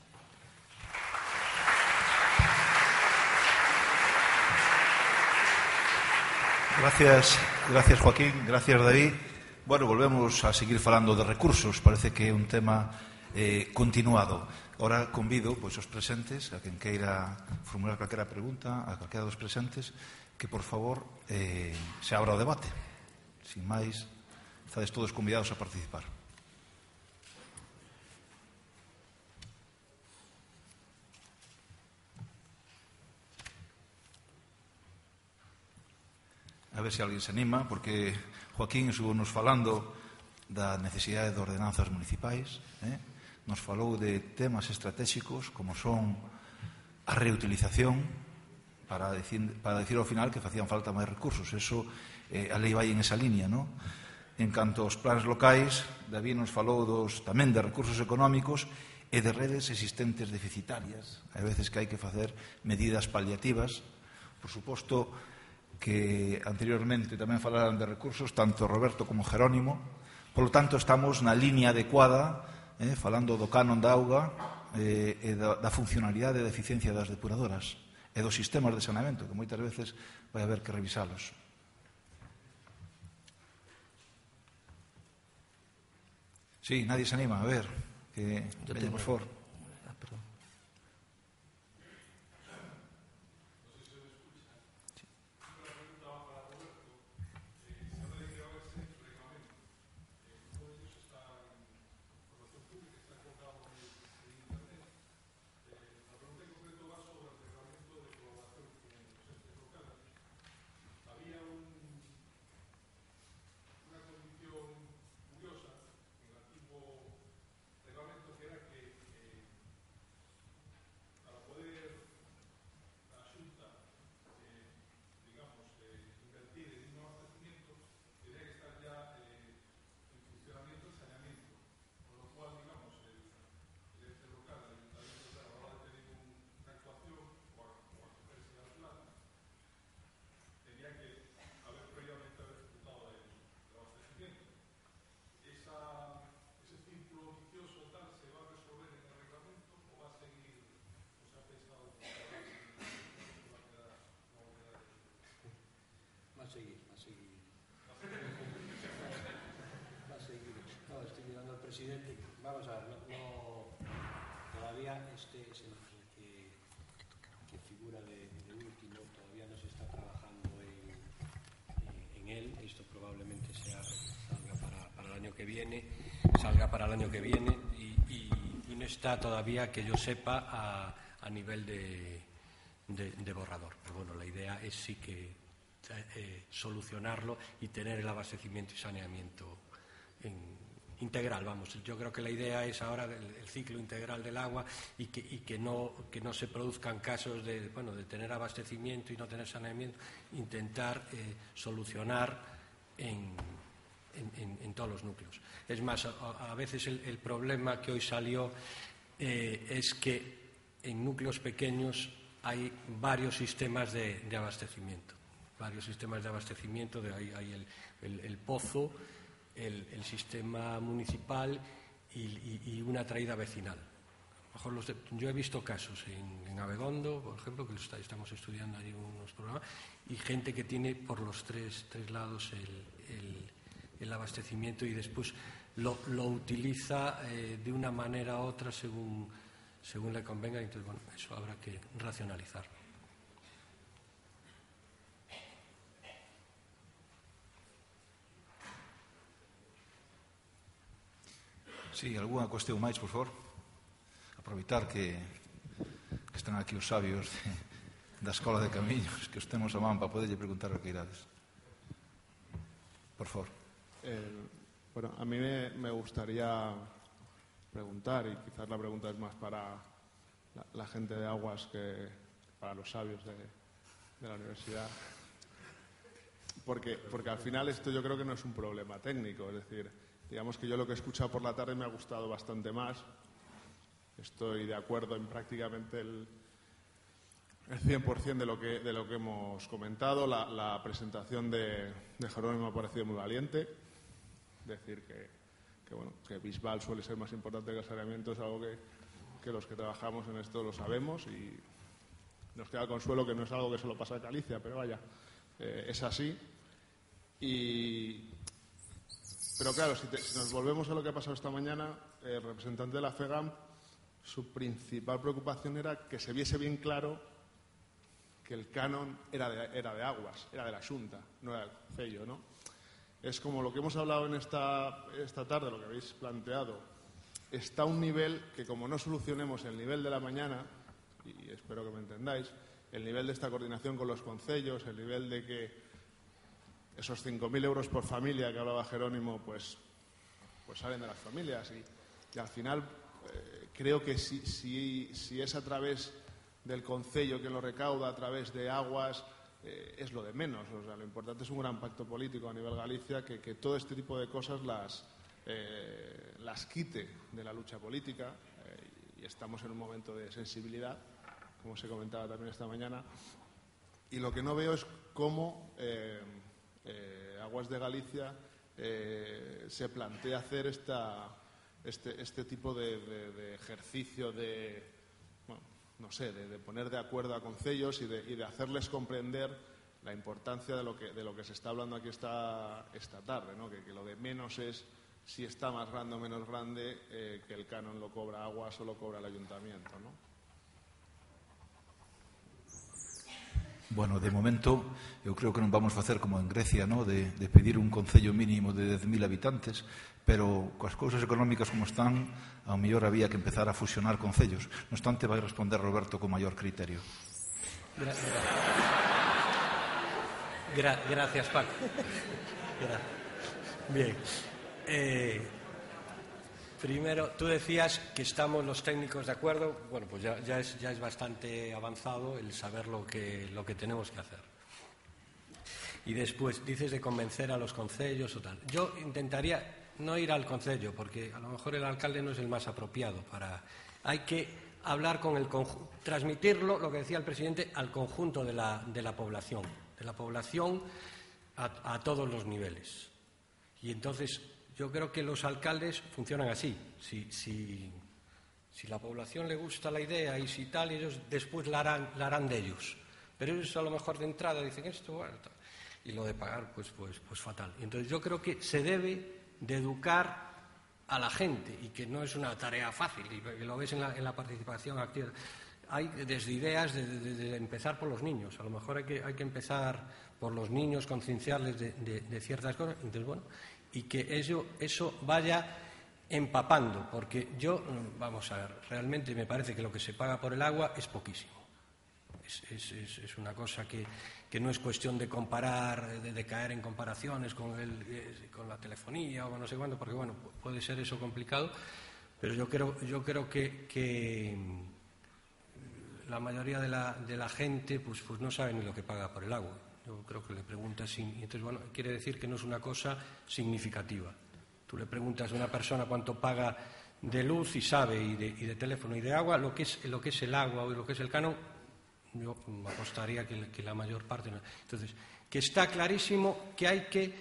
Speaker 1: Gracias, gracias Joaquín, gracias David. Bueno, volvemos a seguir falando de recursos, parece que é un tema eh, continuado. Ahora convido pois, os presentes, a quen queira formular calquera pregunta, a calquera dos presentes, que por favor eh, se abra o debate. Sin máis, estades todos convidados a participar. A ver se alguén se anima, porque Joaquín estuvo nos falando da necesidade de ordenanzas municipais, eh? Nos falou de temas estratégicos como son a reutilización, para decir, para decir ao final que facían falta máis recursos. Eso, eh, a lei vai en esa línea, non? En canto aos plans locais, David nos falou dos, tamén de recursos económicos e de redes existentes deficitarias. Hai veces que hai que facer medidas paliativas. Por suposto que anteriormente tamén falaran de recursos tanto Roberto como Jerónimo. Por lo tanto, estamos na línea adecuada, eh, falando do canon da auga eh, e da, da funcionalidade e da eficiencia das depuradoras e dos sistemas de saneamento, que moitas veces vai haber que revisalos. Sí, nadie se anima, a ver, que veña, por favor.
Speaker 4: a ver, no, no, todavía este es el, el que, que figura de, de último, todavía no se está trabajando en, en él. Esto probablemente sea, salga para, para el año que viene, salga para el año que viene y, y, y no está todavía, que yo sepa, a, a nivel de, de, de borrador. Pero bueno, la idea es sí que eh, solucionarlo y tener el abastecimiento y saneamiento en integral, vamos. Yo creo que la idea es ahora el, el ciclo integral del agua y que, y que no que no se produzcan casos de bueno de tener abastecimiento y no tener saneamiento, intentar eh, solucionar en, en, en, en todos los núcleos. Es más, a, a veces el, el problema que hoy salió eh, es que en núcleos pequeños hay varios sistemas de, de abastecimiento, varios sistemas de abastecimiento, de ahí hay el, el, el pozo, El, el sistema municipal y, y, y una traída vecinal. A lo mejor los de, yo he visto casos en, en Abegondo, por ejemplo, que está, estamos estudiando allí unos programas, y gente que tiene por los tres, tres lados el, el, el abastecimiento y después lo, lo utiliza eh, de una manera u otra según, según le convenga. Entonces, bueno, eso habrá que racionalizarlo.
Speaker 1: Sí, algunha cuestión máis, por favor? Aproveitar que, que están aquí os sabios de, da Escola de Camiños, que os temos a man para poderlle preguntar o que irades. Por favor.
Speaker 5: Eh, bueno, a mí me, me gustaría preguntar, y quizás la pregunta es más para la, la gente de Aguas que para los sabios de, de la universidad, porque, porque al final esto yo creo que no es un problema técnico, es decir, digamos que yo lo que he escuchado por la tarde me ha gustado bastante más. Estoy de acuerdo en prácticamente el, el cien por ciento de lo que, de lo que hemos comentado. La, la presentación de, de Jerónimo me ha parecido muy valiente. Decir que, que, bueno, que Bisbal suele ser más importante que el saneamiento es algo que, que los que trabajamos en esto lo sabemos y nos queda el consuelo que no es algo que solo pasa en Galicia, pero vaya, eh, es así. Y... Pero claro, si, te, si nos volvemos a lo que ha pasado esta mañana, el representante de la FEGAM, su principal preocupación era que se viese bien claro que el canon era de, era de Aguas, era de la Xunta, no era del Concello, ¿no? Es como lo que hemos hablado en esta, esta tarde, lo que habéis planteado. Está a un nivel que, como no solucionemos el nivel de la mañana, y espero que me entendáis, el nivel de esta coordinación con los concellos, el nivel de que esos cinco mil euros por familia que hablaba Jerónimo, pues, pues salen de las familias. Y, y al final, eh, creo que si, si, si es a través del concello que lo recauda, a través de Aguas, eh, es lo de menos. O sea, lo importante es un gran pacto político a nivel Galicia que, que todo este tipo de cosas las, eh, las quite de la lucha política. Eh, y estamos en un momento de sensibilidad, como se comentaba también esta mañana. Y lo que no veo es cómo... Eh, Eh, Aguas de Galicia eh, se plantea hacer esta, este, este tipo de, de, de ejercicio de, bueno, no sé, de, de poner de acuerdo a concellos y de, y de hacerles comprender la importancia de lo que, de lo que se está hablando aquí esta, esta tarde, ¿no? que, que lo de menos es si está más grande o menos grande, eh, que el canon lo cobra Aguas o lo cobra el ayuntamiento, ¿no?
Speaker 1: Bueno, de momento, eu creo que non vamos facer como en Grecia, ¿no? de, de pedir un concello mínimo de dez mil habitantes, pero coas cousas económicas como están, ao mellor había que empezar a fusionar concellos. No obstante, vai responder Roberto con maior criterio.
Speaker 4: Gra gra gracias, Paco. Gra Bien. Eh... Primero, tú decías que estamos los técnicos de acuerdo. Bueno, pues ya, ya, es, ya es bastante avanzado el saber lo que, lo que tenemos que hacer. Y después dices de convencer a los concellos o tal. Yo intentaría no ir al concello, porque a lo mejor el alcalde no es el más apropiado para... Hay que hablar con el conjunto, transmitirlo, lo que decía el presidente, al conjunto de la, de la población, de la población a, a todos los niveles. Y entonces... Yo creo que los alcaldes funcionan así. Si, si, si la población le gusta la idea y si tal, ellos después la harán, la harán de ellos. Pero ellos a lo mejor de entrada dicen esto, bueno, tal. Y lo de pagar, pues, pues, pues fatal. Y entonces yo creo que se debe de educar a la gente y que no es una tarea fácil, y lo ves en la, en la participación activa. Hay desde ideas de, de, de empezar por los niños. A lo mejor hay que, hay que empezar por los niños, concienciarles de, de, de ciertas cosas. Entonces, bueno, y que eso, eso vaya empapando, porque yo, vamos a ver, realmente me parece que lo que se paga por el agua es poquísimo. Es, es, es, es una cosa que, que no es cuestión de comparar, de, de caer en comparaciones con, el, con la telefonía o no sé cuándo, porque bueno, puede ser eso complicado, pero yo creo, yo creo que, que la mayoría de la, de la gente pues, pues no sabe ni lo que paga por el agua. Yo creo que le preguntas y entonces, bueno, quiere decir que no es una cosa significativa. Tú le preguntas a una persona cuánto paga de luz y sabe, y de, y de teléfono y de agua, lo que es, lo que es el agua o lo que es el canon, yo me apostaría que, que la mayor parte no. Entonces, que está clarísimo que hay que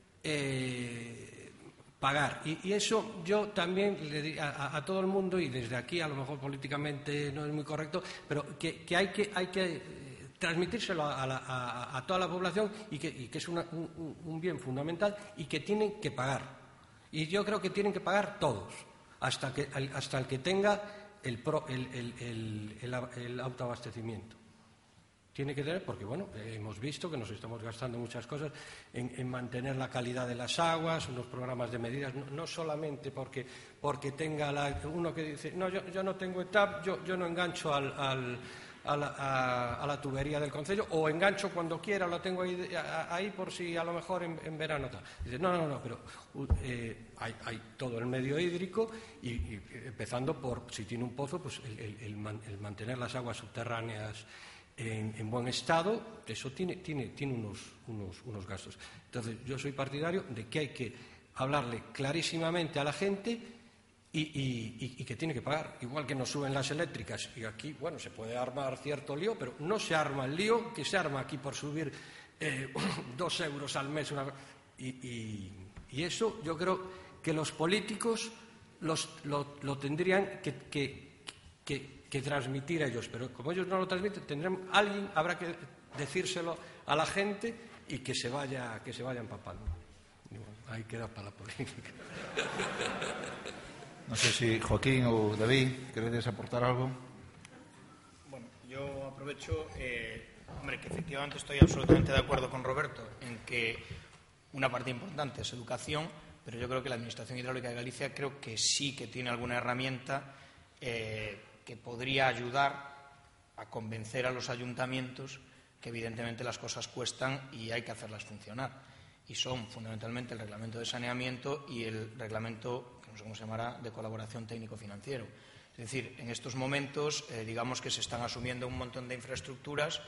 Speaker 4: eh, pagar. Y, y eso yo también le diría a, a todo el mundo, y desde aquí a lo mejor políticamente no es muy correcto, pero que, que hay que... Hay que transmitírselo a, la, a, a toda la población y que, y que es una, un, un bien fundamental y que tienen que pagar. Y yo creo que tienen que pagar todos, hasta, que, hasta el que tenga el, pro, el, el, el, el, el autoabastecimiento. Tiene que tener, porque bueno, hemos visto que nos estamos gastando muchas cosas en, en mantener la calidad de las aguas, unos programas de medidas, no, no solamente porque, porque tenga la, uno que dice, no, yo, yo no tengo E T A P, yo, yo no engancho al... al A la, a, a la tubería del concello, o engancho cuando quiera, lo tengo ahí, a, ahí por si a lo mejor en, en verano tal. Dice, no, no, no, pero eh, hay, hay todo el medio hídrico y, y empezando por, si tiene un pozo, pues el, el, el, man, el mantener las aguas subterráneas en, en buen estado, eso tiene, tiene, tiene unos, unos, unos gastos. Entonces, yo soy partidario de que hay que hablarle clarísimamente a la gente Y, y, y que tiene que pagar, igual que nos suben las eléctricas. Y aquí, bueno, se puede armar cierto lío, pero no se arma el lío que se arma aquí por subir eh, dos euros al mes. Una... Y, y, y eso yo creo que los políticos los, lo, lo tendrían que, que, que, que transmitir a ellos. Pero como ellos no lo transmiten, tendrán, alguien habrá que decírselo a la gente y que se vaya, que se vaya empapando. Y bueno, ahí queda para la política.
Speaker 1: No sé si Joaquín o David queréis aportar algo.
Speaker 2: Bueno, yo aprovecho, eh, hombre, que efectivamente estoy absolutamente de acuerdo con Roberto en que una parte importante es educación, pero yo creo que la Administración Hidráulica de Galicia creo que sí que tiene alguna herramienta eh, que podría ayudar a convencer a los ayuntamientos que evidentemente las cosas cuestan y hay que hacerlas funcionar. Y son fundamentalmente el reglamento de saneamiento y el reglamento, que no sé cómo se llamará, de colaboración técnico-financiero. Es decir, en estos momentos, eh, digamos que se están asumiendo un montón de infraestructuras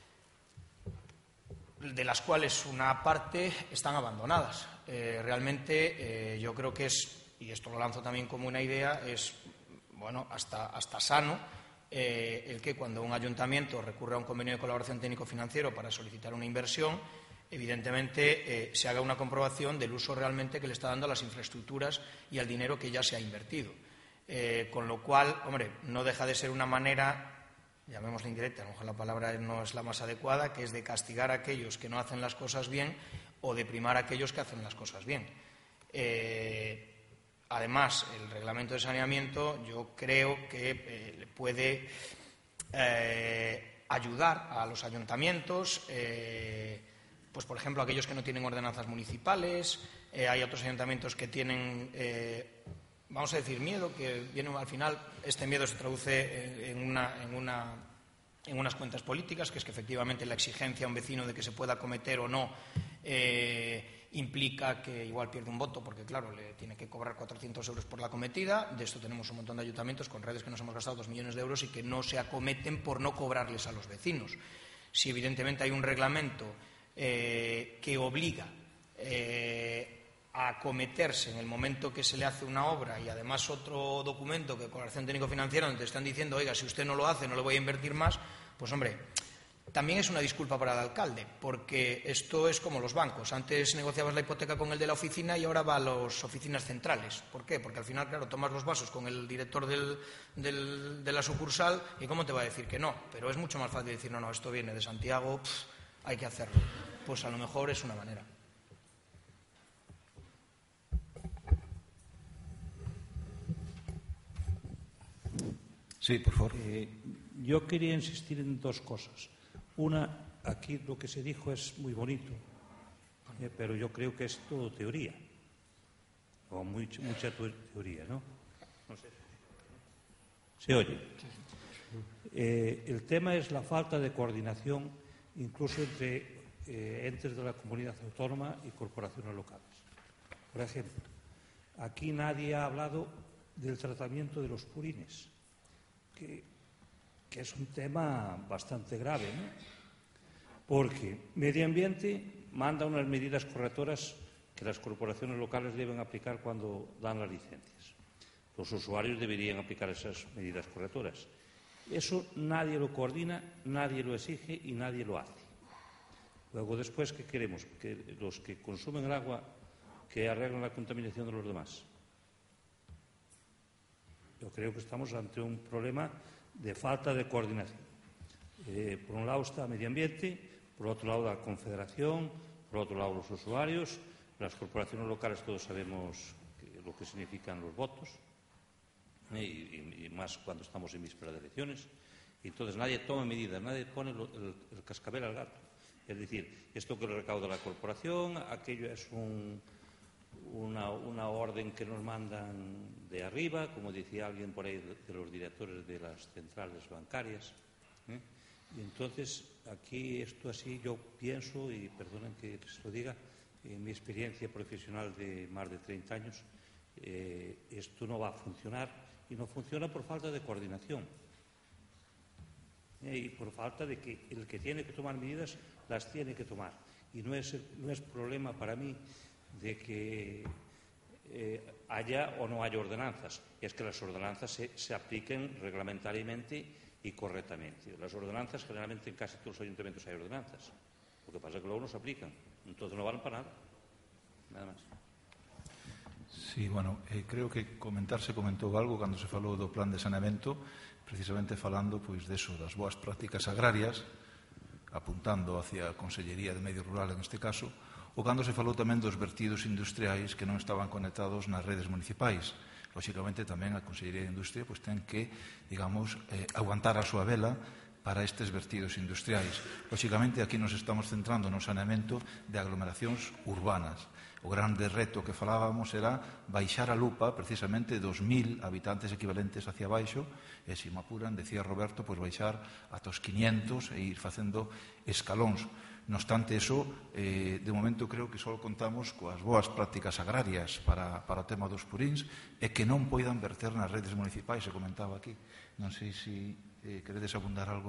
Speaker 2: de las cuales una parte están abandonadas. Eh, realmente eh, yo creo que es, y esto lo lanzo también como una idea, es bueno, hasta, hasta sano eh, el que cuando un ayuntamiento recurre a un convenio de colaboración técnico-financiero para solicitar una inversión, evidentemente eh, se haga una comprobación del uso realmente que le está dando a las infraestructuras y al dinero que ya se ha invertido. Eh, con lo cual, hombre, no deja de ser una manera, llamémosla indirecta, a lo mejor la palabra no es la más adecuada, que es de castigar a aquellos que no hacen las cosas bien o de primar a aquellos que hacen las cosas bien. Eh, además, el reglamento de saneamiento yo creo que eh, le puede eh, ayudar a los ayuntamientos, eh, pues por ejemplo, aquellos que no tienen ordenanzas municipales, eh, hay otros ayuntamientos que tienen, eh, vamos a decir, miedo, que viene al final, este miedo se traduce en, una, en, una, en unas cuentas políticas, que es que efectivamente la exigencia a un vecino de que se pueda cometer o no eh, implica que igual pierde un voto, porque claro, le tiene que cobrar cuatrocientos euros por la cometida. De esto tenemos un montón de ayuntamientos con redes que nos hemos gastado dos millones de euros y que no se acometen por no cobrarles a los vecinos. Si evidentemente hay un reglamento Eh, que obliga eh, a acometerse en el momento que se le hace una obra y además otro documento que colaboración técnico-financiera donde te están diciendo, oiga, si usted no lo hace no le voy a invertir más, pues hombre, también es una disculpa para el alcalde, porque esto es como los bancos. Antes negociabas la hipoteca con el de la oficina y ahora va a las oficinas centrales. ¿Por qué? Porque al final, claro, tomas los vasos con el director del, del, de la sucursal y ¿cómo te va a decir que no? Pero es mucho más fácil decir, no, no, esto viene de Santiago, pff, hay que hacerlo. Pues a lo mejor es una manera.
Speaker 1: Sí, por favor.
Speaker 6: Eh, yo quería insistir en dos cosas. Una, aquí lo que se dijo es muy bonito, eh, pero yo creo que es todo teoría, o muy, mucha teoría, ¿no? No sé. ¿Se oye? Eh, el tema es la falta de coordinación incluso entre eh, entes de la comunidad autónoma y corporaciones locales. Por ejemplo, aquí nadie ha hablado del tratamiento de los purines, que, que es un tema bastante grave, ¿no? Porque Medio Ambiente manda unas medidas correctoras que las corporaciones locales deben aplicar cuando dan las licencias. Los usuarios deberían aplicar esas medidas correctoras. Eso nadie lo coordina, nadie lo exige y nadie lo hace. Luego, después, ¿qué queremos? Que los que consumen el agua que arreglen la contaminación de los demás. Yo creo que estamos ante un problema de falta de coordinación. Eh, por un lado está Medio Ambiente, por otro lado la Confederación, por otro lado los usuarios, las corporaciones locales todos sabemos que, lo que significan los votos, eh, y, y más cuando estamos en vísperas de elecciones. Y entonces nadie toma medidas, nadie pone el, el, el cascabel al gato. Es decir, esto que lo recauda la corporación, aquello es un, una, una orden que nos mandan de arriba, como decía alguien por ahí, de, de los directores de las centrales bancarias. ¿eh? Y entonces, aquí esto así yo pienso, y perdonen que se lo diga, en mi experiencia profesional de más de treinta años, eh, esto no va a funcionar, y no funciona por falta de coordinación. Eh, y por falta de que el que tiene que tomar medidas las tiene que tomar. Y no es, no es problema para mí de que eh, haya o no haya ordenanzas, es que las ordenanzas se, se apliquen reglamentariamente y correctamente. Las ordenanzas, generalmente en casi todos los ayuntamientos hay ordenanzas. Lo que pasa es que luego no se aplican, entonces no valen para nada. Nada más.
Speaker 1: Sí, bueno, eh, creo que comentar se comentou algo cando se falou do plan de saneamento, precisamente falando pois deso, das boas prácticas agrarias, apuntando hacia a Consellería de Medio Rural en este caso, ou cando se falou tamén dos vertidos industriais que non estaban conectados nas redes municipais. Lóxicamente tamén a Consellería de Industria pois, ten que, digamos, eh, aguantar a súa vela para estes vertidos industriais. Lóxicamente aquí nos estamos centrando no saneamento de aglomeracións urbanas. O grande reto que falábamos era baixar a lupa precisamente dos mil habitantes equivalentes hacia baixo, e se me apuran, decía Roberto, pois baixar ata os quinientos e ir facendo escalóns. No obstante, eso, eh, de momento creo que só contamos coas boas prácticas agrarias para, para o tema dos puríns e que non poidan verter nas redes municipais, se comentaba aquí. Non sei se eh, queredes abundar algo.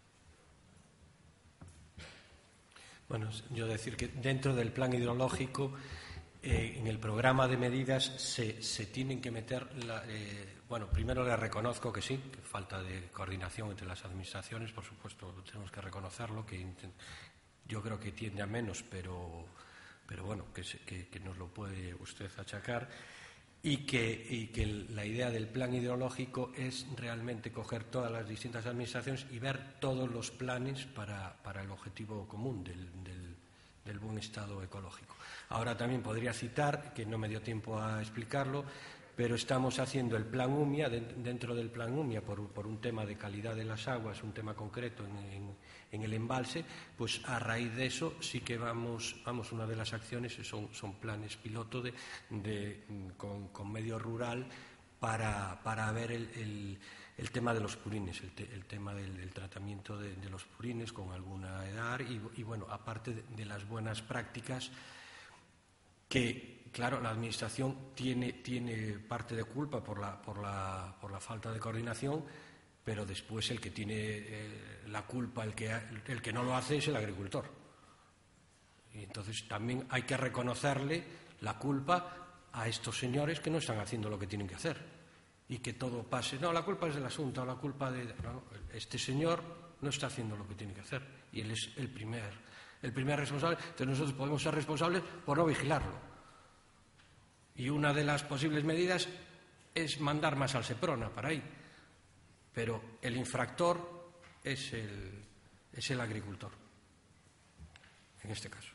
Speaker 4: Bueno, yo decir que dentro del plan hidrológico, eh, en el programa de medidas se, se tienen que meter, la, eh, bueno, primero le reconozco que sí, que falta de coordinación entre las administraciones, por supuesto, tenemos que reconocerlo, que yo creo que tiende a menos, pero, pero bueno, que, se, que, que nos lo puede usted achacar. Y que, y que la idea del plan hidrológico es realmente coger todas las distintas administraciones y ver todos los planes para, para el objetivo común del, del, del buen estado ecológico. Ahora también podría citar, que no me dio tiempo a explicarlo, pero estamos haciendo el plan UMIA, dentro del plan UMIA, por, por un tema de calidad de las aguas, un tema concreto en, en, en el embalse, pues a raíz de eso sí que vamos, vamos una de las acciones son, son planes piloto de, de, con, con medio rural para, para ver el, el, el tema de los purines, el, te, el tema del, del tratamiento de, de los purines con alguna edad y, y bueno, aparte de, de las buenas prácticas que, claro, la Administración tiene, tiene parte de culpa por la, por, la, por la falta de coordinación, pero después el que tiene eh, la culpa, el que, el que no lo hace es el agricultor. Y entonces también hay que reconocerle la culpa a estos señores que no están haciendo lo que tienen que hacer y que todo pase. No, la culpa es del asunto, la culpa de... No, este señor no está haciendo lo que tiene que hacer y él es el primer, el primer responsable. Entonces nosotros podemos ser responsables por no vigilarlo. Y una de las posibles medidas es mandar más al Seprona para ahí. Pero el infractor es el, es el agricultor, en este caso.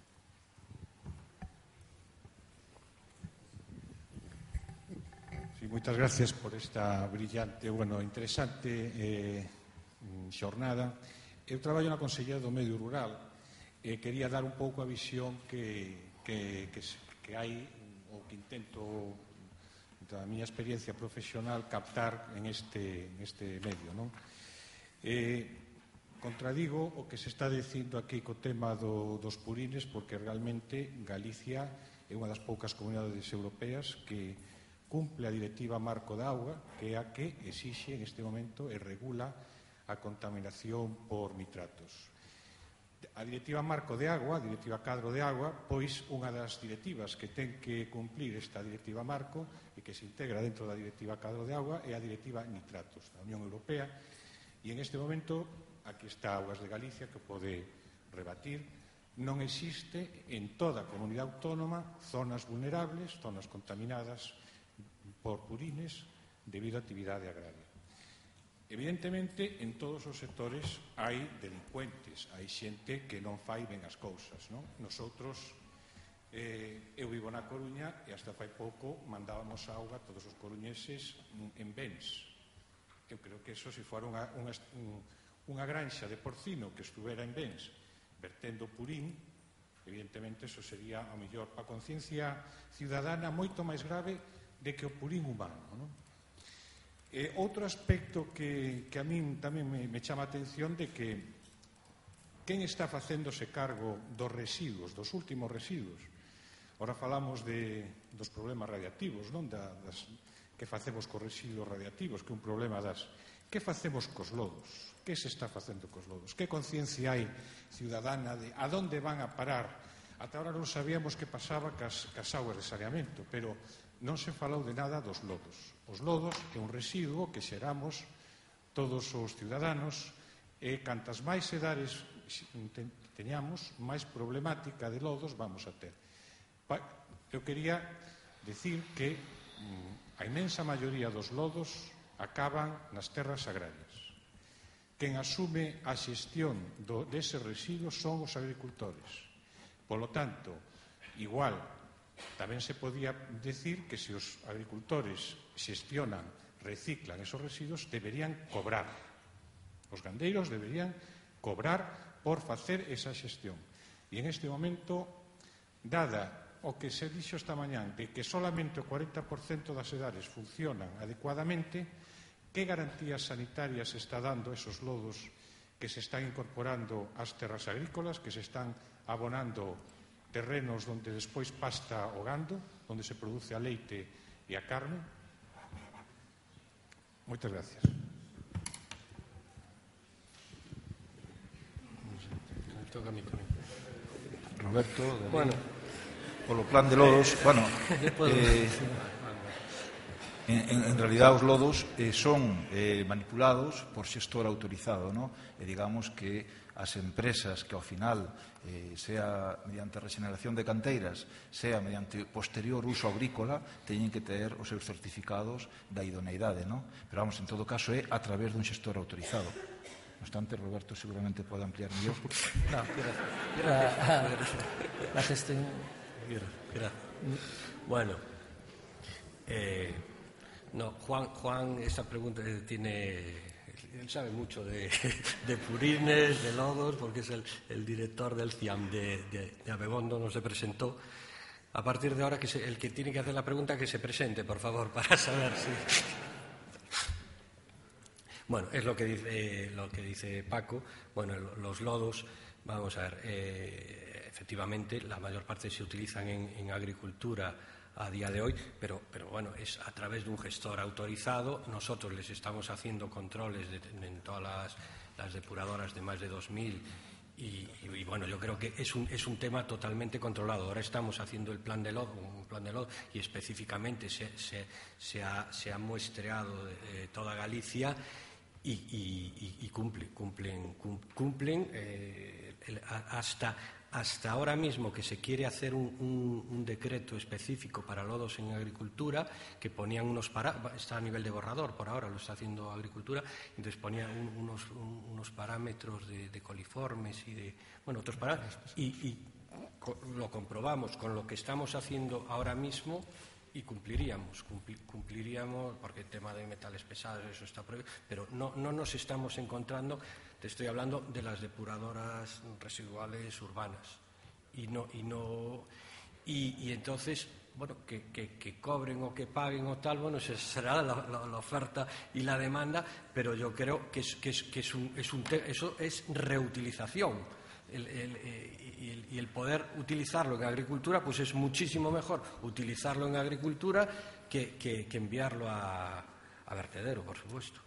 Speaker 7: Sí, moitas gracias por esta brillante, bueno, interesante eh, xornada. Eu traballo na Consellería do Medio Rural e quería dar un pouco a visión que, que, que, que hai, ou que intento, da miña experiencia profesional, captar en este, en este medio, non? Eh, contradigo o que se está dicindo aquí co tema do, dos purines, porque realmente Galicia é unha das poucas comunidades europeas que cumple a Directiva Marco da Auga, que é a que exixe en este momento e regula a contaminación por nitratos. A Directiva Marco de Agua, a Directiva Cadro de Agua, pois unha das directivas que ten que cumplir esta Directiva Marco e que se integra dentro da Directiva Cadro de Agua é a Directiva Nitratos da Unión Europea, e en este momento aquí está Augas de Galicia que pode rebatir, non existe en toda a comunidade autónoma zonas vulnerables, zonas contaminadas por purines debido a actividade agraria. Evidentemente, en todos os sectores hai delincuentes, hai xente que non fai ben as cousas, non? Nosotros, eh, eu vivo na Coruña e hasta fai pouco mandábamos auga a todos os coruñeses en bens. Eu creo que eso, se fora unha, unha, unha granxa de porcino que estuvera en bens vertendo purín, evidentemente eso sería, ao mellor, a conciencia ciudadana moito máis grave de que o purín humano, non? E outro aspecto que, que a min tamén me, me chama a atención de que quen está facéndose cargo dos residuos, dos últimos residuos. Ora falamos de, dos problemas radiactivos, non? Da, das, que facemos cos residuos radiactivos, que é un problema das... Que facemos cos lodos? Que se está facendo cos lodos? Que conciencia hai ciudadana de a donde van a parar? Ata ahora non sabíamos que pasaba cas, cas augas de saneamento, pero non se falou de nada dos lodos. Os lodos é un residuo que xeramos todos os ciudadanos e cantas máis edades teñamos, máis problemática de lodos vamos a ter. Eu quería decir que a inmensa maioría dos lodos acaban nas terras agrarias. Quen asume a xestión do, deses residuos son os agricultores. Polo tanto, igual, tamén se podía decir que se os agricultores xestionan, reciclan esos residuos, deberían cobrar. Os gandeiros deberían cobrar por facer esa xestión. E en este momento, dada o que se dixo esta mañán de que solamente o cuarenta por cento das edades funcionan adecuadamente, que garantías sanitarias se está dando a esos lodos que se están incorporando ás terras agrícolas, que se están abonando terrenos onde despois pasta o gando, onde se produce a leite e a carne? Moitas gracias.
Speaker 1: Roberto,
Speaker 2: bueno,
Speaker 1: polo plan de lodos, bueno, eh, en, en realidad os lodos eh, son eh, manipulados por xestor autorizado, ¿no? E digamos que as empresas que ao final, eh, sea mediante regeneración de canteiras, sea mediante posterior uso agrícola, teñen que ter os seus certificados da idoneidade, ¿no? Pero vamos, en todo caso é a través dun xestor autorizado. No obstante, Roberto seguramente pode ampliar mellor.
Speaker 3: No, gracias. La gestión.
Speaker 4: Bueno, eh, no, Juan, Juan, esta pregunta tiene, él sabe mucho de, de purines, de lodos, porque es el, el director del CIAM de, de, de Abegondo, no se presentó. A partir de ahora, que se, el que tiene que hacer la pregunta, que se presente, por favor, para saber si... Bueno, es lo que dice, lo que dice Paco. Bueno, los lodos, vamos a ver, eh, efectivamente la mayor parte se utilizan en, en agricultura a día de hoy, pero, pero bueno, es a través de un gestor autorizado. Nosotros les estamos haciendo controles de, en todas las, las depuradoras de más de dos mil y, y, y bueno, yo creo que es un, es un tema totalmente controlado. Ahora estamos haciendo el plan de lodo, un plan de lodo y específicamente se, se, se, ha, se ha muestreado eh, toda Galicia. Y, y, y cumplen, cumplen, cumplen eh, el, hasta, hasta ahora mismo que se quiere hacer un, un, un decreto específico para lodos en agricultura, que ponían unos parámetros, está a nivel de borrador, por ahora lo está haciendo agricultura, entonces ponían un, unos, un, unos parámetros de, de coliformes y de, bueno, otros parámetros, y, y co, lo comprobamos con lo que estamos haciendo ahora mismo, y cumpliríamos, cumpli, cumpliríamos, porque el tema de metales pesados, eso está prohibido, pero no, no nos estamos encontrando, te estoy hablando de las depuradoras residuales urbanas, y no, y no, y, y entonces, bueno, que, que, que cobren o que paguen o tal, bueno, esa será la, la, la oferta y la demanda, pero yo creo que es, que es, que es un, es un te, eso es reutilización. El, el, eh, y, el, y el poder utilizarlo en agricultura, pues es muchísimo mejor utilizarlo en agricultura que, que, que enviarlo a, a vertedero, por supuesto.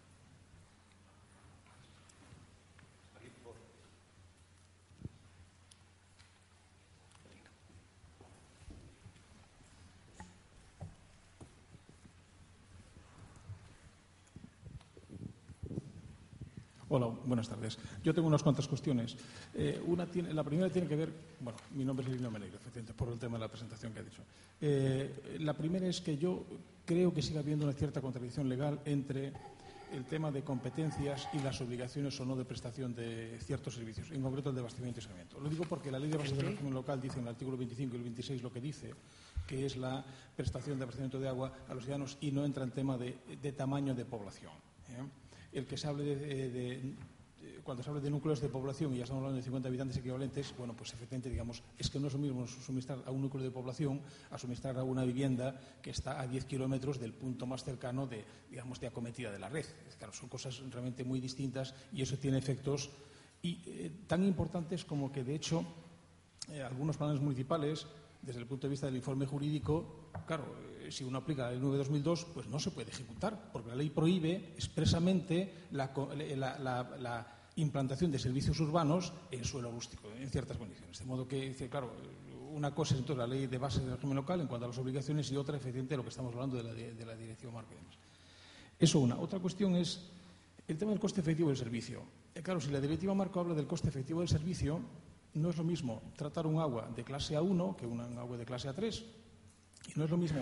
Speaker 8: Hola, buenas tardes. Yo tengo unas cuantas cuestiones. Eh, una tiene, la primera tiene que ver, bueno, mi nombre es Lino Meneiro, efectivamente, por el tema de la presentación que ha dicho. Eh, la primera es que yo creo que sigue habiendo una cierta contradicción legal entre el tema de competencias y las obligaciones o no de prestación de ciertos servicios, en concreto el de abastecimiento y saneamiento. Lo digo porque la Ley de Bases del Régimen Local dice en el artículo veinticinco y el veintiséis lo que dice, que es la prestación de abastecimiento de agua a los ciudadanos y no entra en tema de, de tamaño de población. ¿eh? El que se hable de, de, de, cuando se habla de núcleos de población y ya estamos hablando de cincuenta habitantes equivalentes, bueno, pues efectivamente, digamos, es que no es lo mismo suministrar a un núcleo de población a suministrar a una vivienda que está a diez kilómetros del punto más cercano de, digamos, de acometida de la red. Claro, son cosas realmente muy distintas y eso tiene efectos y, eh, tan importantes como que, de hecho, eh, algunos planes municipales, desde el punto de vista del informe jurídico, claro, eh, si uno aplica la ley nueve de dos mil dos, pues no se puede ejecutar, porque la ley prohíbe expresamente la, la, la, la implantación de servicios urbanos en suelo rústico, en ciertas condiciones. De modo que, claro, una cosa es entonces la ley de base del régimen local en cuanto a las obligaciones y otra, efectivamente, lo que estamos hablando de la, de, de la dirección marco y demás. Eso una. Otra cuestión es el tema del coste efectivo del servicio. Eh, claro, si la directiva marco habla del coste efectivo del servicio, no es lo mismo tratar un agua de clase A uno que un agua de clase A tres. Y no es lo mismo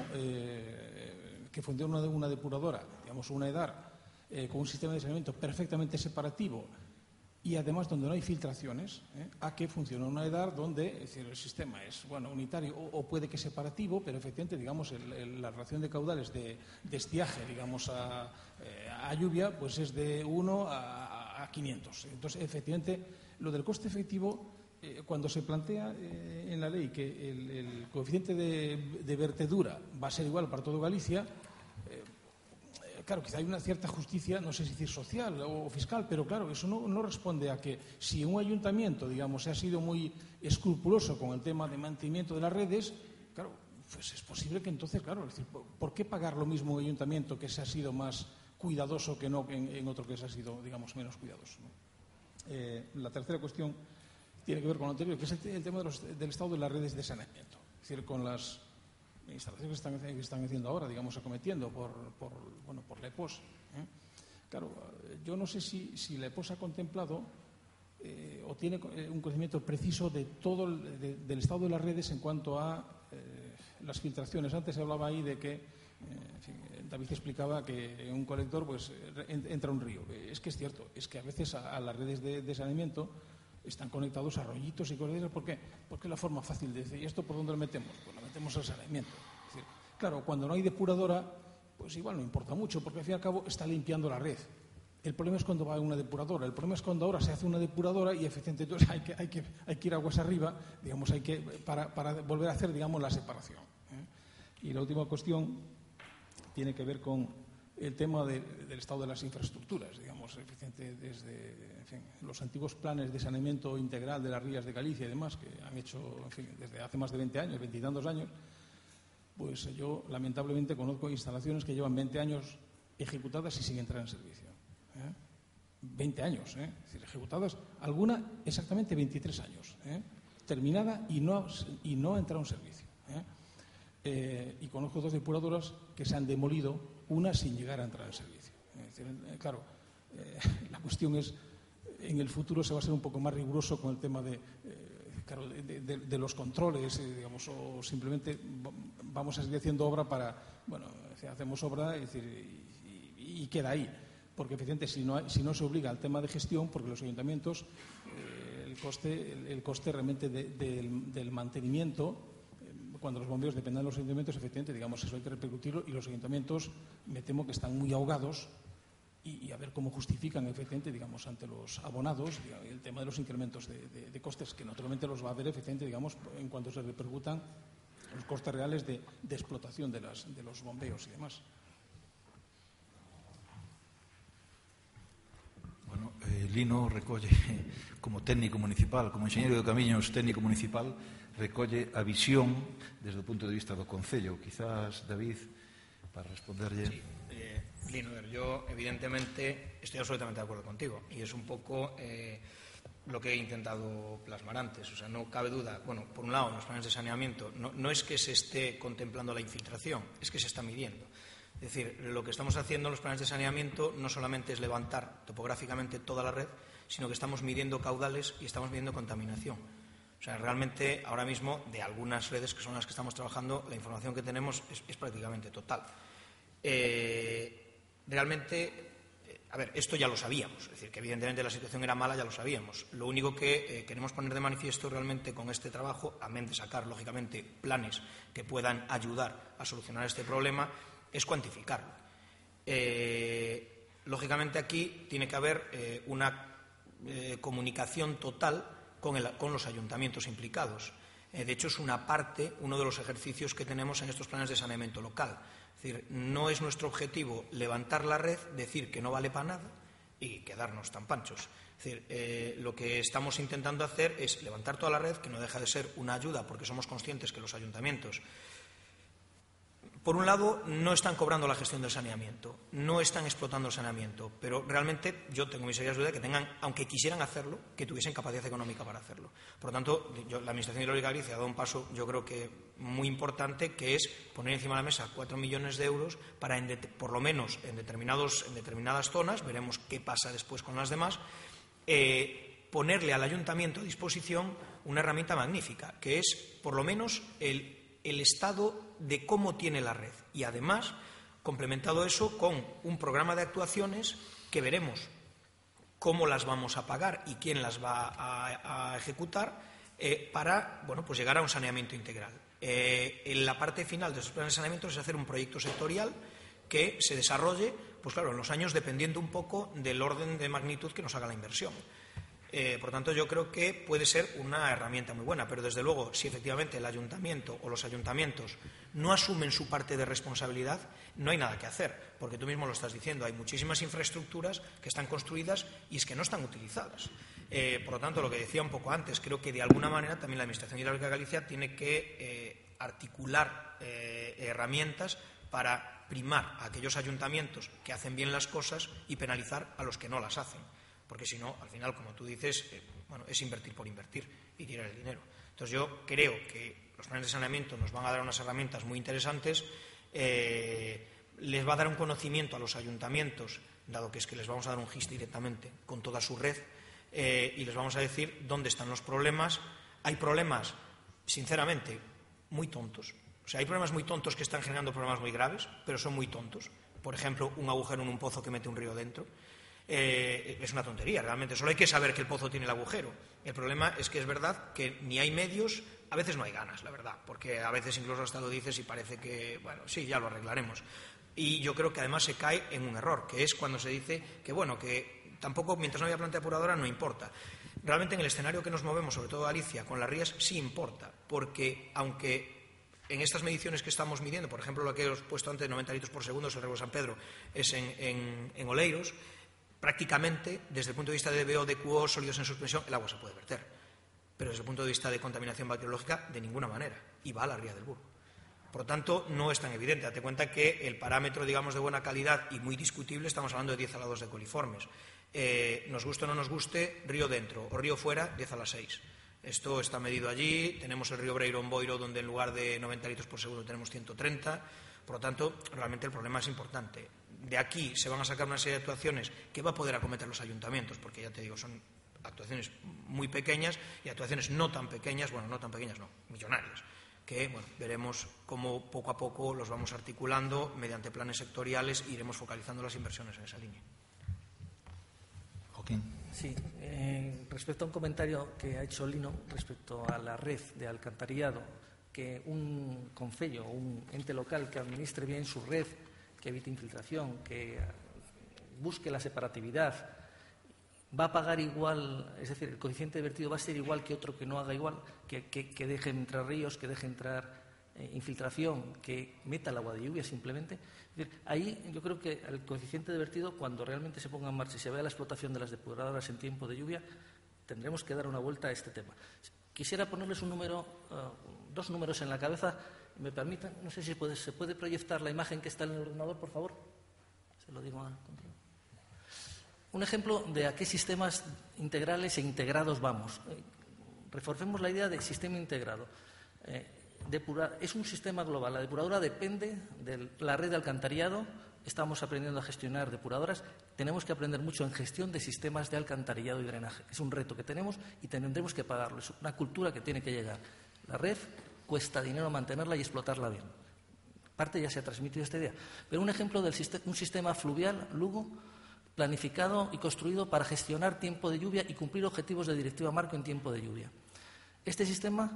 Speaker 8: eh, que funcione una, una depuradora, digamos una EDAR, eh, con un sistema de saneamiento perfectamente separativo y además donde no hay filtraciones, eh, a que funcione una EDAR donde es decir, el sistema es bueno unitario o, o puede que separativo, pero efectivamente digamos el, el, la relación de caudales de, de estiaje digamos a, eh, a lluvia pues es de uno a, a quinientos. Entonces efectivamente lo del coste efectivo, eh, cuando se plantea eh, en la ley que el, el coeficiente de, de vertedura va a ser igual para todo Galicia, eh, claro, quizá hay una cierta justicia, no sé si decir social o fiscal, pero claro, eso no, no responde a que si un ayuntamiento, digamos, ha sido muy escrupuloso con el tema de mantenimiento de las redes, claro, pues es posible que entonces, claro, es decir, ¿por qué pagar lo mismo un ayuntamiento que se ha sido más cuidadoso que no en, en otro que se ha sido, digamos, menos cuidadoso, ¿no? Eh, la tercera cuestión tiene que ver con lo anterior, que es el, el tema de los, del estado de las redes de saneamiento, es decir, con las instalaciones que están, que están haciendo ahora, digamos, acometiendo por, por, bueno, por la E P O S. ¿eh? Claro, yo no sé si, si la E P O S ha contemplado eh, o tiene un conocimiento preciso de todo el, de, del estado de las redes en cuanto a eh, las filtraciones. Antes se hablaba ahí de que, eh, en fin, David explicaba que en un colector pues entra un río. Es que es cierto, es que a veces a, a las redes de, de saneamiento están conectados a rollitos y cosas. ¿Por qué? Porque es la forma fácil de decir, ¿y esto por dónde lo metemos? Pues lo metemos al saneamiento. Es decir, claro, cuando no hay depuradora, pues igual no importa mucho, porque al fin y al cabo está limpiando la red. El problema es cuando va a una depuradora. El problema es cuando ahora se hace una depuradora y efectivamente entonces hay que, hay que, hay que ir aguas arriba, digamos, hay que, para, para volver a hacer, digamos, la separación. ¿eh? Y la última cuestión tiene que ver con el tema de, del estado de las infraestructuras, digamos, eficiente desde en fin, los antiguos planes de saneamiento integral de las rías de Galicia y demás, que han hecho, en fin, desde hace más de veinte años, veintitantos años, pues yo lamentablemente conozco instalaciones que llevan veinte años ejecutadas y sin entrar en servicio. ¿eh? veinte años, ¿eh? Es decir, ejecutadas, alguna exactamente veintitrés años, ¿eh? terminada y no, y no ha entrado en servicio. ¿eh? Eh, y conozco dos depuradoras que se han demolido, una sin llegar a entrar en servicio. Es decir, eh, claro, eh, la cuestión es, en el futuro se va a ser un poco más riguroso con el tema de, eh, claro, de, de, de los controles, eh, digamos, o simplemente vamos a seguir haciendo obra para, bueno, hacemos obra es decir, y, y, y queda ahí. Porque, efectivamente, si no, si no se obliga al tema de gestión, porque los ayuntamientos, eh, el, coste, el, el coste realmente de, de, del, del mantenimiento, cuando los bombeos dependan de los ayuntamientos, efectivamente, digamos, eso hay que repercutirlo y los ayuntamientos me temo que están muy ahogados y, y a ver cómo justifican, efectivamente, digamos, ante los abonados digamos, el tema de los incrementos de, de, de costes, que naturalmente los va a haber, efectivamente, digamos, en cuanto se repercutan los costes reales de, de explotación de, las, de los bombeos y demás.
Speaker 1: Bueno, eh, Lino recolle, como técnico municipal, como enxeñeiro de camiños técnico municipal, recolle a visión desde o punto de vista do Concello. Quizás, David, para responderlle...
Speaker 2: Sí, eh, Lino, yo evidentemente estoy absolutamente de acuerdo contigo y es un poco eh, lo que he intentado plasmar antes. O sea, no cabe duda, bueno, por un lado, en los planes de saneamiento, no, no es que se esté contemplando la infiltración, es que se está midiendo. Es decir, lo que estamos haciendo en los planes de saneamiento no solamente es levantar topográficamente toda la red, sino que estamos midiendo caudales y estamos midiendo contaminación. O sea, realmente, ahora mismo, de algunas redes que son las que estamos trabajando, la información que tenemos es, es prácticamente total. Eh, realmente, eh, a ver, esto ya lo sabíamos, es decir, que evidentemente la situación era mala, ya lo sabíamos. Lo único que eh, queremos poner de manifiesto realmente con este trabajo, amén de sacar, lógicamente, planes que puedan ayudar a solucionar este problema, es cuantificarlo. Eh, lógicamente aquí tiene que haber eh, una eh, comunicación total con, el, con los ayuntamientos implicados. Eh, de hecho, es una parte, uno de los ejercicios que tenemos en estos planes de saneamiento local. Es decir, no es nuestro objetivo levantar la red, decir que no vale para nada y quedarnos tan panchos. Es decir, eh, lo que estamos intentando hacer es levantar toda la red, que no deja de ser una ayuda, porque somos conscientes que los ayuntamientos, por un lado, no están cobrando la gestión del saneamiento, no están explotando el saneamiento, pero realmente yo tengo mis serias dudas de que tengan, aunque quisieran hacerlo, que tuviesen capacidad económica para hacerlo. Por lo tanto, yo, la Administración Hidráulica de Galicia ha dado un paso, yo creo que muy importante, que es poner encima de la mesa cuatro millones de euros para, en de, por lo menos en, determinados, en determinadas zonas, veremos qué pasa después con las demás, eh, ponerle al ayuntamiento a disposición una herramienta magnífica, que es, por lo menos, el el estado de cómo tiene la red y, además, complementado eso con un programa de actuaciones que veremos cómo las vamos a pagar y quién las va a, a ejecutar eh, para bueno, pues llegar a un saneamiento integral. Eh, en la parte final de esos planes de saneamiento es hacer un proyecto sectorial que se desarrolle, pues claro, en los años dependiendo un poco del orden de magnitud que nos haga la inversión. Eh, por tanto, yo creo que puede ser una herramienta muy buena, pero desde luego, si efectivamente el ayuntamiento o los ayuntamientos no asumen su parte de responsabilidad, no hay nada que hacer, porque tú mismo lo estás diciendo, hay muchísimas infraestructuras que están construidas y es que no están utilizadas. Eh, por lo tanto, lo que decía un poco antes, creo que de alguna manera también la Administración Hidráulica de Galicia tiene que eh, articular eh, herramientas para primar a aquellos ayuntamientos que hacen bien las cosas y penalizar a los que no las hacen. Porque si no, al final, como tú dices, eh, bueno, es invertir por invertir y tirar el dinero. Entonces yo creo que los planes de saneamiento nos van a dar unas herramientas muy interesantes, eh, les va a dar un conocimiento a los ayuntamientos, dado que es que les vamos a dar un G I S directamente con toda su red, eh, y les vamos a decir dónde están los problemas. Hay problemas, sinceramente, muy tontos. O sea, hay problemas muy tontos que están generando problemas muy graves, pero son muy tontos. Por ejemplo, un agujero en un pozo que mete un río dentro. Eh, es una tontería, realmente. Solo hay que saber que el pozo tiene el agujero. El problema es que es verdad que ni hay medios, a veces no hay ganas, la verdad, porque a veces incluso hasta lo dices y parece que, bueno, sí, ya lo arreglaremos. Y yo creo que además se cae en un error, que es cuando se dice que, bueno, que tampoco, mientras no haya planta depuradora, no importa. Realmente en el escenario que nos movemos, sobre todo Galicia, con las rías, sí importa, porque aunque en estas mediciones que estamos midiendo, por ejemplo, lo que he puesto antes de noventa litros por segundo, es el riego de San Pedro, es en, en, en Oleiros, prácticamente, desde el punto de vista de D B O, de Q O, sólidos en suspensión, el agua se puede verter. Pero desde el punto de vista de contaminación bacteriológica, de ninguna manera. Y va a la ría del Burgo. Por lo tanto, no es tan evidente. Date cuenta que el parámetro, digamos, de buena calidad y muy discutible, estamos hablando de diez a la dos de coliformes. Eh, nos guste o no nos guste, río dentro o río fuera, diez a la seis. Esto está medido allí. Tenemos el río Breirón-Boiro, donde en lugar de noventa litros por segundo tenemos ciento treinta. Por lo tanto, realmente el problema es importante. De aquí se van a sacar una serie de actuaciones que va a poder acometer los ayuntamientos, porque ya te digo, son actuaciones muy pequeñas y actuaciones no tan pequeñas, bueno, no tan pequeñas, no, millonarias, que bueno, veremos cómo poco a poco los vamos articulando mediante planes sectoriales e iremos focalizando las inversiones en esa línea.
Speaker 1: Joaquín.
Speaker 3: Sí, eh, respecto a un comentario que ha hecho Lino respecto a la red de alcantarillado que un concello o un ente local que administre bien su red, que evite infiltración, que busque la separatividad, va a pagar igual, es decir, el coeficiente de vertido va a ser igual que otro que no haga igual, que, que, que deje entrar ríos, que deje entrar eh, infiltración, que meta el agua de lluvia simplemente. Es decir, ahí yo creo que el coeficiente de vertido, cuando realmente se ponga en marcha y se vea la explotación de las depuradoras en tiempo de lluvia, tendremos que dar una vuelta a este tema. Quisiera ponerles un número, uh, dos números en la cabeza. ¿Me permiten? No sé si puede, se puede proyectar la imagen que está en el ordenador, por favor. Se lo digo a control. Un ejemplo de a qué sistemas integrales e integrados vamos. Eh, reforcemos la idea de sistema integrado. Eh, depurar, es un sistema global. La depuradora depende de la red de alcantarillado. Estamos aprendiendo a gestionar depuradoras. Tenemos que aprender mucho en gestión de sistemas de alcantarillado y drenaje. Es un reto que tenemos y tendremos que pagarlo. Es una cultura que tiene que llegar. La red cuesta dinero mantenerla y explotarla bien. Parte ya se ha transmitido esta idea. Pero un ejemplo de un sistema fluvial, Lugo, planificado y construido para gestionar tiempo de lluvia y cumplir objetivos de directiva marco en tiempo de lluvia. Este sistema,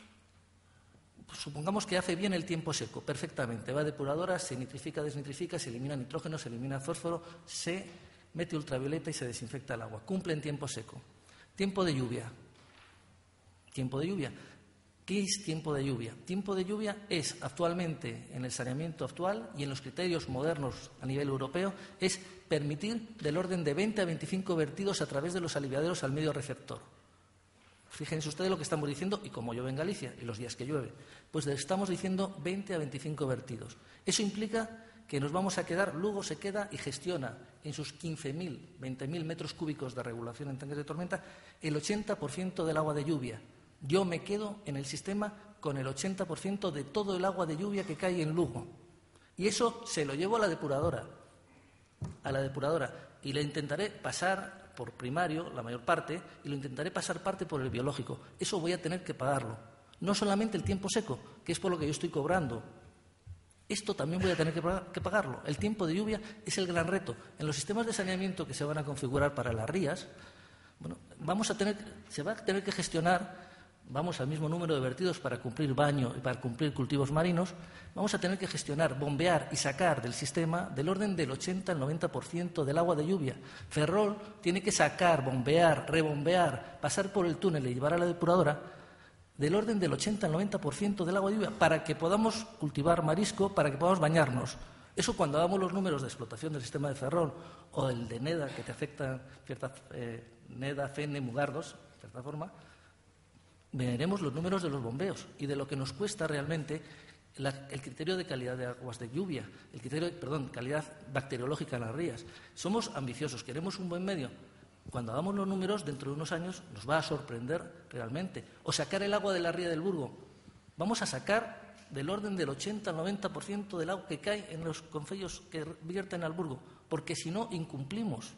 Speaker 3: pues, supongamos que hace bien el tiempo seco, perfectamente. Va a depuradoras, se nitrifica, desnitrifica, se elimina nitrógeno, se elimina fósforo, se mete ultravioleta y se desinfecta el agua. Cumple en tiempo seco. Tiempo de lluvia. Tiempo de lluvia. ¿Qué es tiempo de lluvia? Tiempo de lluvia es actualmente, en el saneamiento actual y en los criterios modernos a nivel europeo, es permitir del orden de veinte a veinticinco vertidos a través de los aliviaderos al medio receptor. Fíjense ustedes lo que estamos diciendo, y como llueve en Galicia, y los días que llueve, pues estamos diciendo veinte a veinticinco vertidos. Eso implica que nos vamos a quedar, Lugo se queda y gestiona en sus quince mil, veinte mil metros cúbicos de regulación en tanques de tormenta el ochenta por ciento del agua de lluvia. Yo me quedo en el sistema con el ochenta por ciento de todo el agua de lluvia que cae en Lugo. Y eso se lo llevo a la depuradora, a la depuradora, y le intentaré pasar por primario, la mayor parte, y lo intentaré pasar parte por el biológico. Eso voy a tener que pagarlo. No solamente el tiempo seco, que es por lo que yo estoy cobrando. Esto también voy a tener que pagarlo. El tiempo de lluvia es el gran reto. En los sistemas de saneamiento que se van a configurar para las rías, bueno, vamos a tener, se va a tener que gestionar. Vamos al mismo número de vertidos para cumplir baño y para cumplir cultivos marinos, vamos a tener que gestionar, bombear y sacar del sistema del orden del ochenta al noventa por ciento del agua de lluvia. Ferrol tiene que sacar, bombear, rebombear, pasar por el túnel y llevar a la depuradora del orden del ochenta al noventa por ciento del agua de lluvia para que podamos cultivar marisco, para que podamos bañarnos. Eso cuando hagamos los números de explotación del sistema de Ferrol o el de NEDA, que te afecta, cierta, eh, NEDA, F E N E, Mugardos, de cierta forma, veremos los números de los bombeos y de lo que nos cuesta realmente la, el criterio de calidad de aguas de lluvia, el criterio, perdón, calidad bacteriológica en las rías. Somos ambiciosos, queremos un buen medio. Cuando hagamos los números, dentro de unos años, nos va a sorprender realmente. O sacar el agua de la ría del Burgo. Vamos a sacar del orden del ochenta al noventa por ciento del agua que cae en los concellos que vierten al Burgo, porque si no, incumplimos.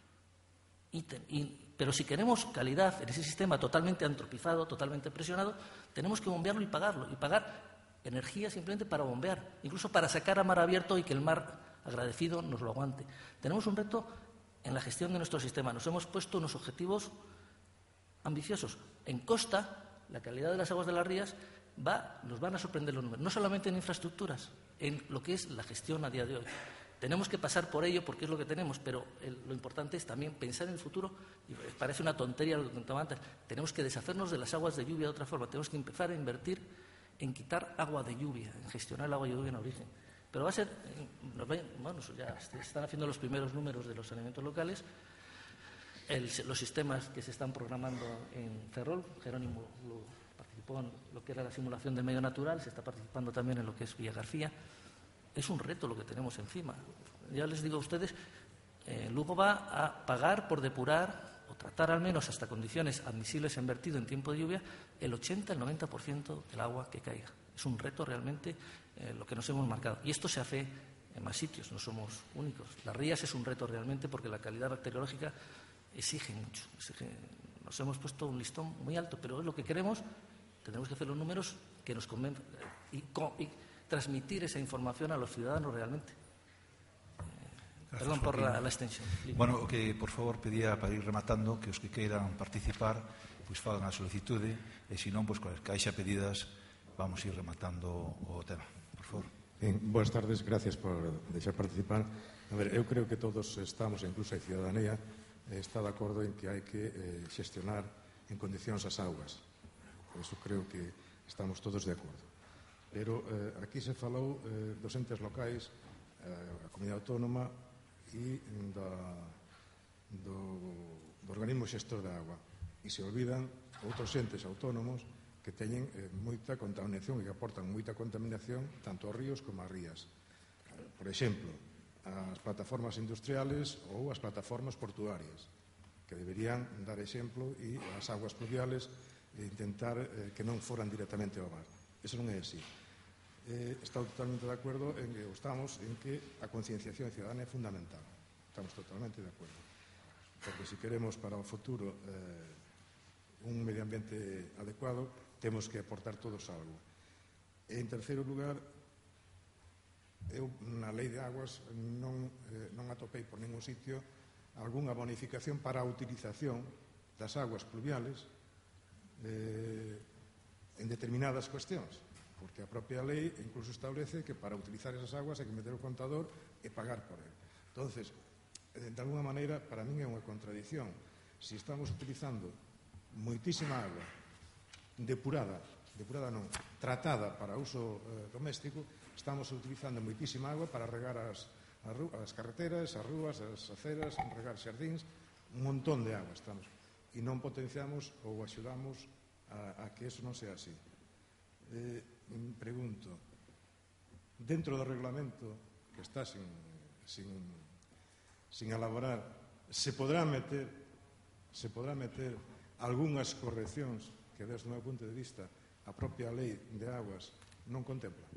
Speaker 3: Y, te, y Pero si queremos calidad en ese sistema totalmente antropizado, totalmente presionado, tenemos que bombearlo y pagarlo. Y pagar energía simplemente para bombear, incluso para sacar a mar abierto y que el mar agradecido nos lo aguante. Tenemos un reto en la gestión de nuestro sistema. Nos hemos puesto unos objetivos ambiciosos. En costa, la calidad de las aguas de las rías, va, nos van a sorprender los números. No solamente en infraestructuras, en lo que es la gestión a día de hoy. Tenemos que pasar por ello porque es lo que tenemos, pero el, lo importante es también pensar en el futuro, y parece una tontería lo que comentaba antes, tenemos que deshacernos de las aguas de lluvia de otra forma, tenemos que empezar a invertir en quitar agua de lluvia, en gestionar el agua de lluvia en origen. Pero va a ser, bueno, ya se están haciendo los primeros números de los saneamientos locales, el, los sistemas que se están programando en Ferrol, Jerónimo lo participó en lo que era la simulación del medio natural, se está participando también en lo que es Villa García. Es un reto lo que tenemos encima. Ya les digo a ustedes, eh, Lugo va a pagar por depurar o tratar al menos hasta condiciones admisibles en vertido en tiempo de lluvia el ochenta al noventa por ciento del agua que caiga. Es un reto realmente eh, lo que nos hemos marcado. Y esto se hace en más sitios, no somos únicos. Las rías es un reto realmente porque la calidad bacteriológica exige mucho. Exige, nos hemos puesto un listón muy alto, pero es lo que queremos. Tenemos que hacer los números que nos convenzan y, y transmitir esa información a los ciudadanos realmente. Eh, perdón por la, la extensión.
Speaker 1: Bueno, o que, por favor, pedía para ir rematando que os que queiran participar, pois fagan a solicitude e, se non, pois, coas caixa pedidas vamos ir rematando o tema. Por favor.
Speaker 9: Ben, boas tardes, gracias por deixar participar. A ver, eu creo que todos estamos, incluso a ciudadanía, está de acordo en que hai que eh, xestionar en condicións as augas. Por eso creo que estamos todos de acordo. Pero eh, aquí se falou eh, dos entes locais, eh, a comunidade autónoma e da, do, do organismo xestor da agua. E se olvidan outros entes autónomos que teñen eh, moita contaminación e que aportan moita contaminación tanto aos ríos como ás rías. Por exemplo, as plataformas industriales ou as plataformas portuarias, que deberían dar exemplo e as aguas pluviales e intentar eh, que non foran directamente ao mar. Eso non é así. Eh, estou totalmente de acordo en que estamos en que a concienciación ciudadana é fundamental. Estamos totalmente de acordo. Porque se queremos para o futuro eh, un medio ambiente adecuado, temos que aportar todos algo. E, en terceiro lugar, eu na lei de aguas non, eh, non atopei por ningún sitio algunha bonificación para a utilización das aguas pluviales eh, en determinadas cuestións, porque a propia lei incluso establece que para utilizar esas aguas hai que meter o contador e pagar por él. Entonces, de alguna maneira, para min é unha contradición. Si estamos utilizando moitísima agua depurada, depurada non, tratada para uso eh, doméstico, estamos utilizando moitísima agua para regar as, as carreteras, as rúas, as aceras, regar xardíns, un montón de agua estamos. E non potenciamos ou axudamos a, a que eso non sea así. Eh, me pregunto, dentro do reglamento que está sin, sin, sin elaborar, se podrá meter, se podrá meter algunhas correccións que desde o meu punto de vista a propia lei de aguas non contempla.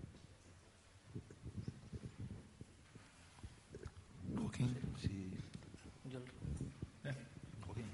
Speaker 1: Joaquín, si...
Speaker 3: Yo...
Speaker 1: Eh, Joaquín.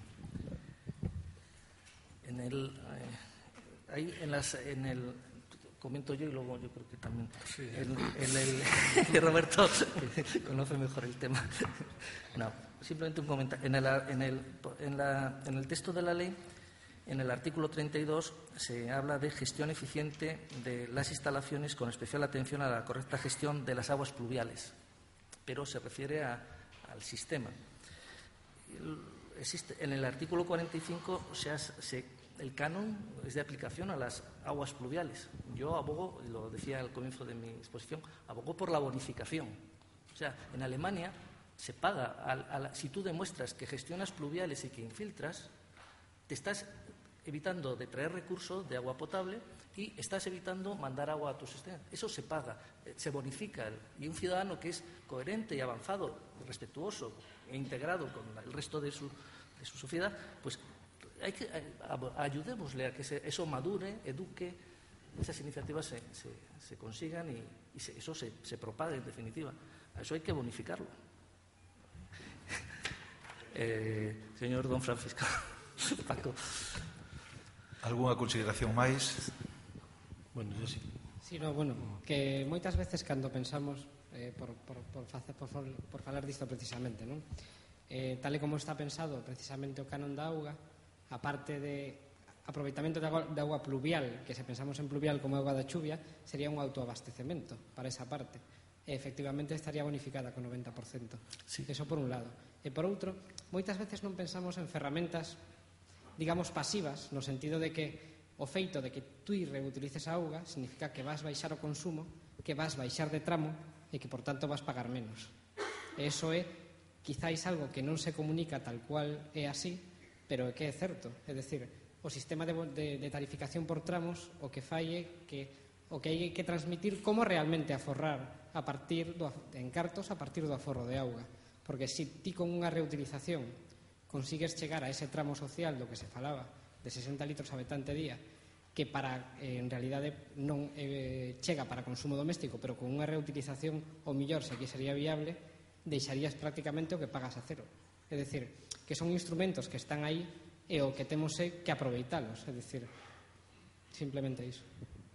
Speaker 3: En el, eh, ahí en las, en el, comento yo y luego yo creo que también sí. en, en el y Roberto que conoce mejor el tema. No, simplemente un comentario. En el, en el, en la, en el texto de la ley, en el artículo treinta y dos se habla de gestión eficiente de las instalaciones con especial atención a la correcta gestión de las aguas pluviales, pero se refiere a, al sistema. El, existe, en el artículo cuarenta y cinco se, se, el canon es de aplicación a las aguas pluviales. Yo abogo, y lo decía al comienzo de mi exposición, abogo por la bonificación. O sea, en Alemania se paga, a, a la, si tú demuestras que gestionas pluviales y que infiltras, te estás evitando de traer recursos de agua potable y estás evitando mandar agua a tus sistemas. Eso se paga, se bonifica. Y un ciudadano que es coherente y avanzado, respetuoso e integrado con el resto de su, de su sociedad, pues hay que, ayudémosle a que se, eso madure, eduque, esas iniciativas se, se, se consigan y, y se, eso se, se propague en definitiva. A eso hay que bonificarlo. eh, señor don Francisco. Paco.
Speaker 1: Algúnha consideración máis?
Speaker 10: Bueno, yo sí.
Speaker 11: Sí, no, bueno, que moitas veces cando pensamos eh, por, por, por, face, por, por falar disto precisamente, non? Eh, tal e como está pensado precisamente o canon da auga, a parte de aproveitamento de agua, de agua pluvial, que se pensamos en pluvial como agua da chuvia, sería un autoabastecemento para esa parte. E efectivamente estaría bonificada con noventa por cento. Sí. Eso por un lado. E por outro, moitas veces non pensamos en ferramentas, digamos, pasivas, no sentido de que o feito de que tú reutilices a auga significa que vas baixar o consumo, que vas baixar de tramo e que, por tanto, vas pagar menos. E iso é, quizáis, algo que non se comunica tal cual é así, pero é que é certo. É dicir, o sistema de, de, de tarificación por tramos o que fai é que o que hai que transmitir como realmente aforrar a partir do, en cartos a partir do aforro de auga. Porque se ti con unha reutilización consigues chegar a ese tramo social do que se falaba de sesenta litros a habitante día, que para, eh, en realidade non eh, chega para consumo doméstico, pero con unha reutilización o millor, se aquí sería viable, deixarías prácticamente o que pagas a cero. É dicir, que son instrumentos que están aí e o que temos é que aproveitalos. É dicir, simplemente iso.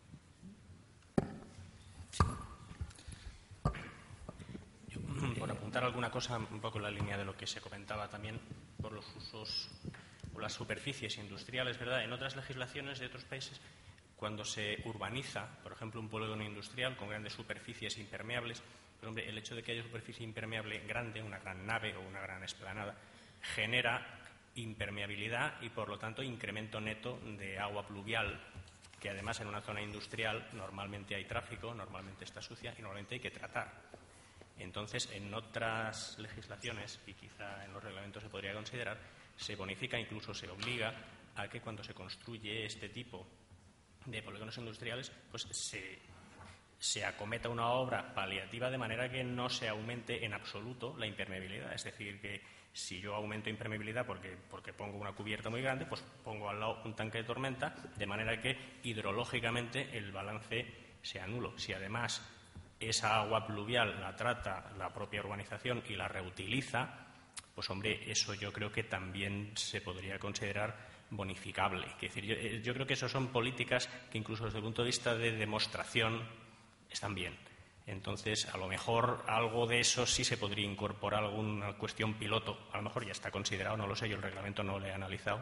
Speaker 10: Por apuntar alguna cosa un poco en la línea de lo que se comentaba también por los usos o las superficies industriales, ¿verdad? En otras legislaciones de otros países, cuando se urbaniza, por ejemplo, un polígono industrial con grandes superficies impermeables, pues, hombre, el hecho de que haya superficie impermeable grande, una gran nave o una gran explanada, genera impermeabilidad y, por lo tanto, incremento neto de agua pluvial, que además en una zona industrial normalmente hay tráfico, normalmente está sucia y normalmente hay que tratar. Entonces, en otras legislaciones, y quizá en los reglamentos se podría considerar, se bonifica, incluso se obliga a que cuando se construye este tipo de polígonos industriales, pues se, se acometa una obra paliativa de manera que no se aumente en absoluto la impermeabilidad. Es decir, que si yo aumento impermeabilidad porque, porque pongo una cubierta muy grande, pues pongo al lado un tanque de tormenta, de manera que hidrológicamente el balance sea nulo. Si además esa agua pluvial la trata la propia urbanización y la reutiliza, pues hombre, eso yo creo que también se podría considerar bonificable. Es decir, yo, yo creo que eso son políticas que incluso desde el punto de vista de demostración están bien. Entonces, a lo mejor algo de eso sí se podría incorporar, alguna cuestión piloto. A lo mejor ya está considerado, no lo sé, yo el reglamento no lo he analizado.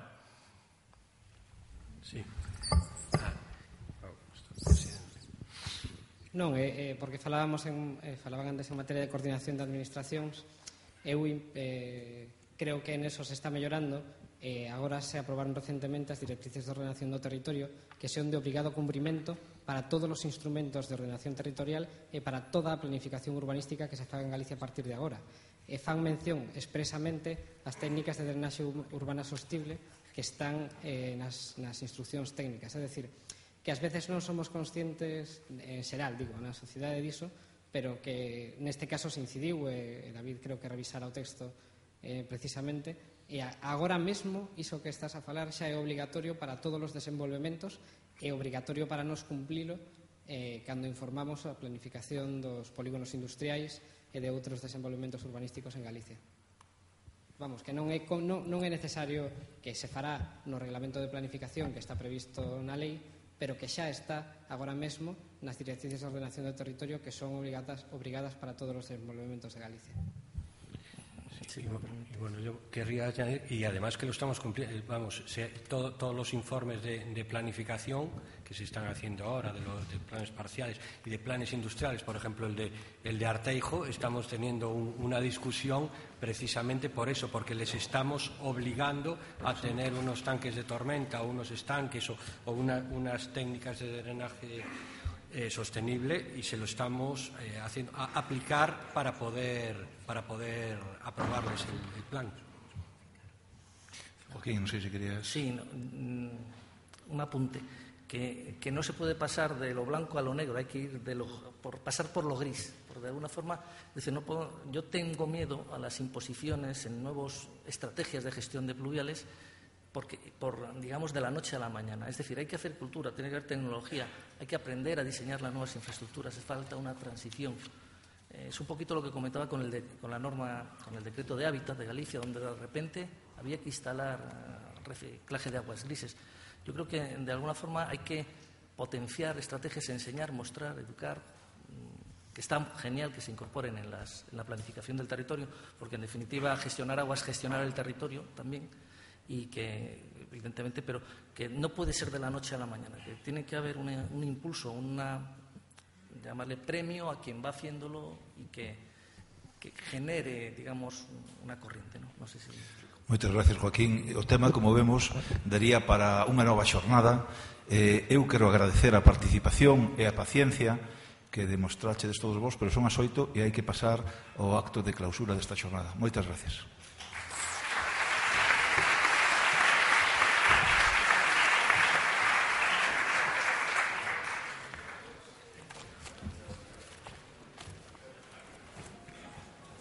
Speaker 4: Sí.
Speaker 11: Non, eh, eh, porque falábamos en, eh, falaban antes en materia de coordinación de administracións. Eu eh, creo que en eso se está mellorando. Eh, agora se aprobaron recentemente as directrices de ordenación do territorio que son de obrigado cumprimento para todos os instrumentos de ordenación territorial e para toda a planificación urbanística que se faga en Galicia a partir de agora. E fan mención expresamente as técnicas de drenaxe urbana sostible que están eh, nas, nas instruccións técnicas. É dicir, que ás veces non somos conscientes, en xeral, digo, na sociedade diso, pero que neste caso se incidiu, e David creo que revisara o texto eh, precisamente, e agora mesmo iso que estás a falar xa é obligatorio para todos os desenvolvementos e obrigatorio para nos cumplilo eh, cando informamos a planificación dos polígonos industriais e de outros desenvolvementos urbanísticos en Galicia. Vamos, que non é, non, non é necesario que se fará no reglamento de planificación que está previsto na lei, pero que xa está agora mesmo nas directrices de ordenación do territorio que son obrigadas, obrigadas para todos os desenvolvementos de Galicia.
Speaker 4: Sí, y, y bueno, yo querría añadir, y además que lo estamos cumpliendo, vamos, se, todo, todos los informes de, de planificación que se están haciendo ahora, de los de planes parciales y de planes industriales, por ejemplo, el de, el de Arteijo, estamos teniendo un, una discusión precisamente por eso, porque les estamos obligando a tener unos tanques de tormenta, o unos estanques o, o una, unas técnicas de drenaje Eh, sostenible, y se lo estamos eh, haciendo a aplicar para poder para poder aprobarles el, el plan.
Speaker 1: Joaquín, no sé si querías.
Speaker 3: Sí, no, un apunte que, que no se puede pasar de lo blanco a lo negro, hay que ir de lo, por pasar por lo gris, por de alguna forma. Dice, no puedo, yo tengo miedo a las imposiciones en nuevas estrategias de gestión de pluviales. Porque, por, digamos, de la noche a la mañana. Es decir, hay que hacer cultura, tiene que haber tecnología, hay que aprender a diseñar las nuevas infraestructuras, hace falta una transición. Eh, es un poquito lo que comentaba con, el de, con la norma, con el decreto de hábitat de Galicia, donde de repente había que instalar uh, reciclaje de aguas grises. Yo creo que, de alguna forma, hay que potenciar estrategias, enseñar, mostrar, educar, que está genial que se incorporen en, las, en la planificación del territorio, porque, en definitiva, gestionar aguas, gestionar el territorio también, y que, evidentemente, pero que no puede ser de la noche a la mañana, que tiene que haber una, un impulso, una, llamarle premio a quien va haciéndolo y que, que genere, digamos, una corriente, ¿no? No sé si me explico.
Speaker 1: Moitas gracias, Joaquín. O tema, como vemos, daría para unha nova xornada. Eh, eu quero agradecer a participación e a paciencia que demostrachedes todos vos, pero son as oito e hai que pasar ao acto de clausura desta xornada. Moitas gracias.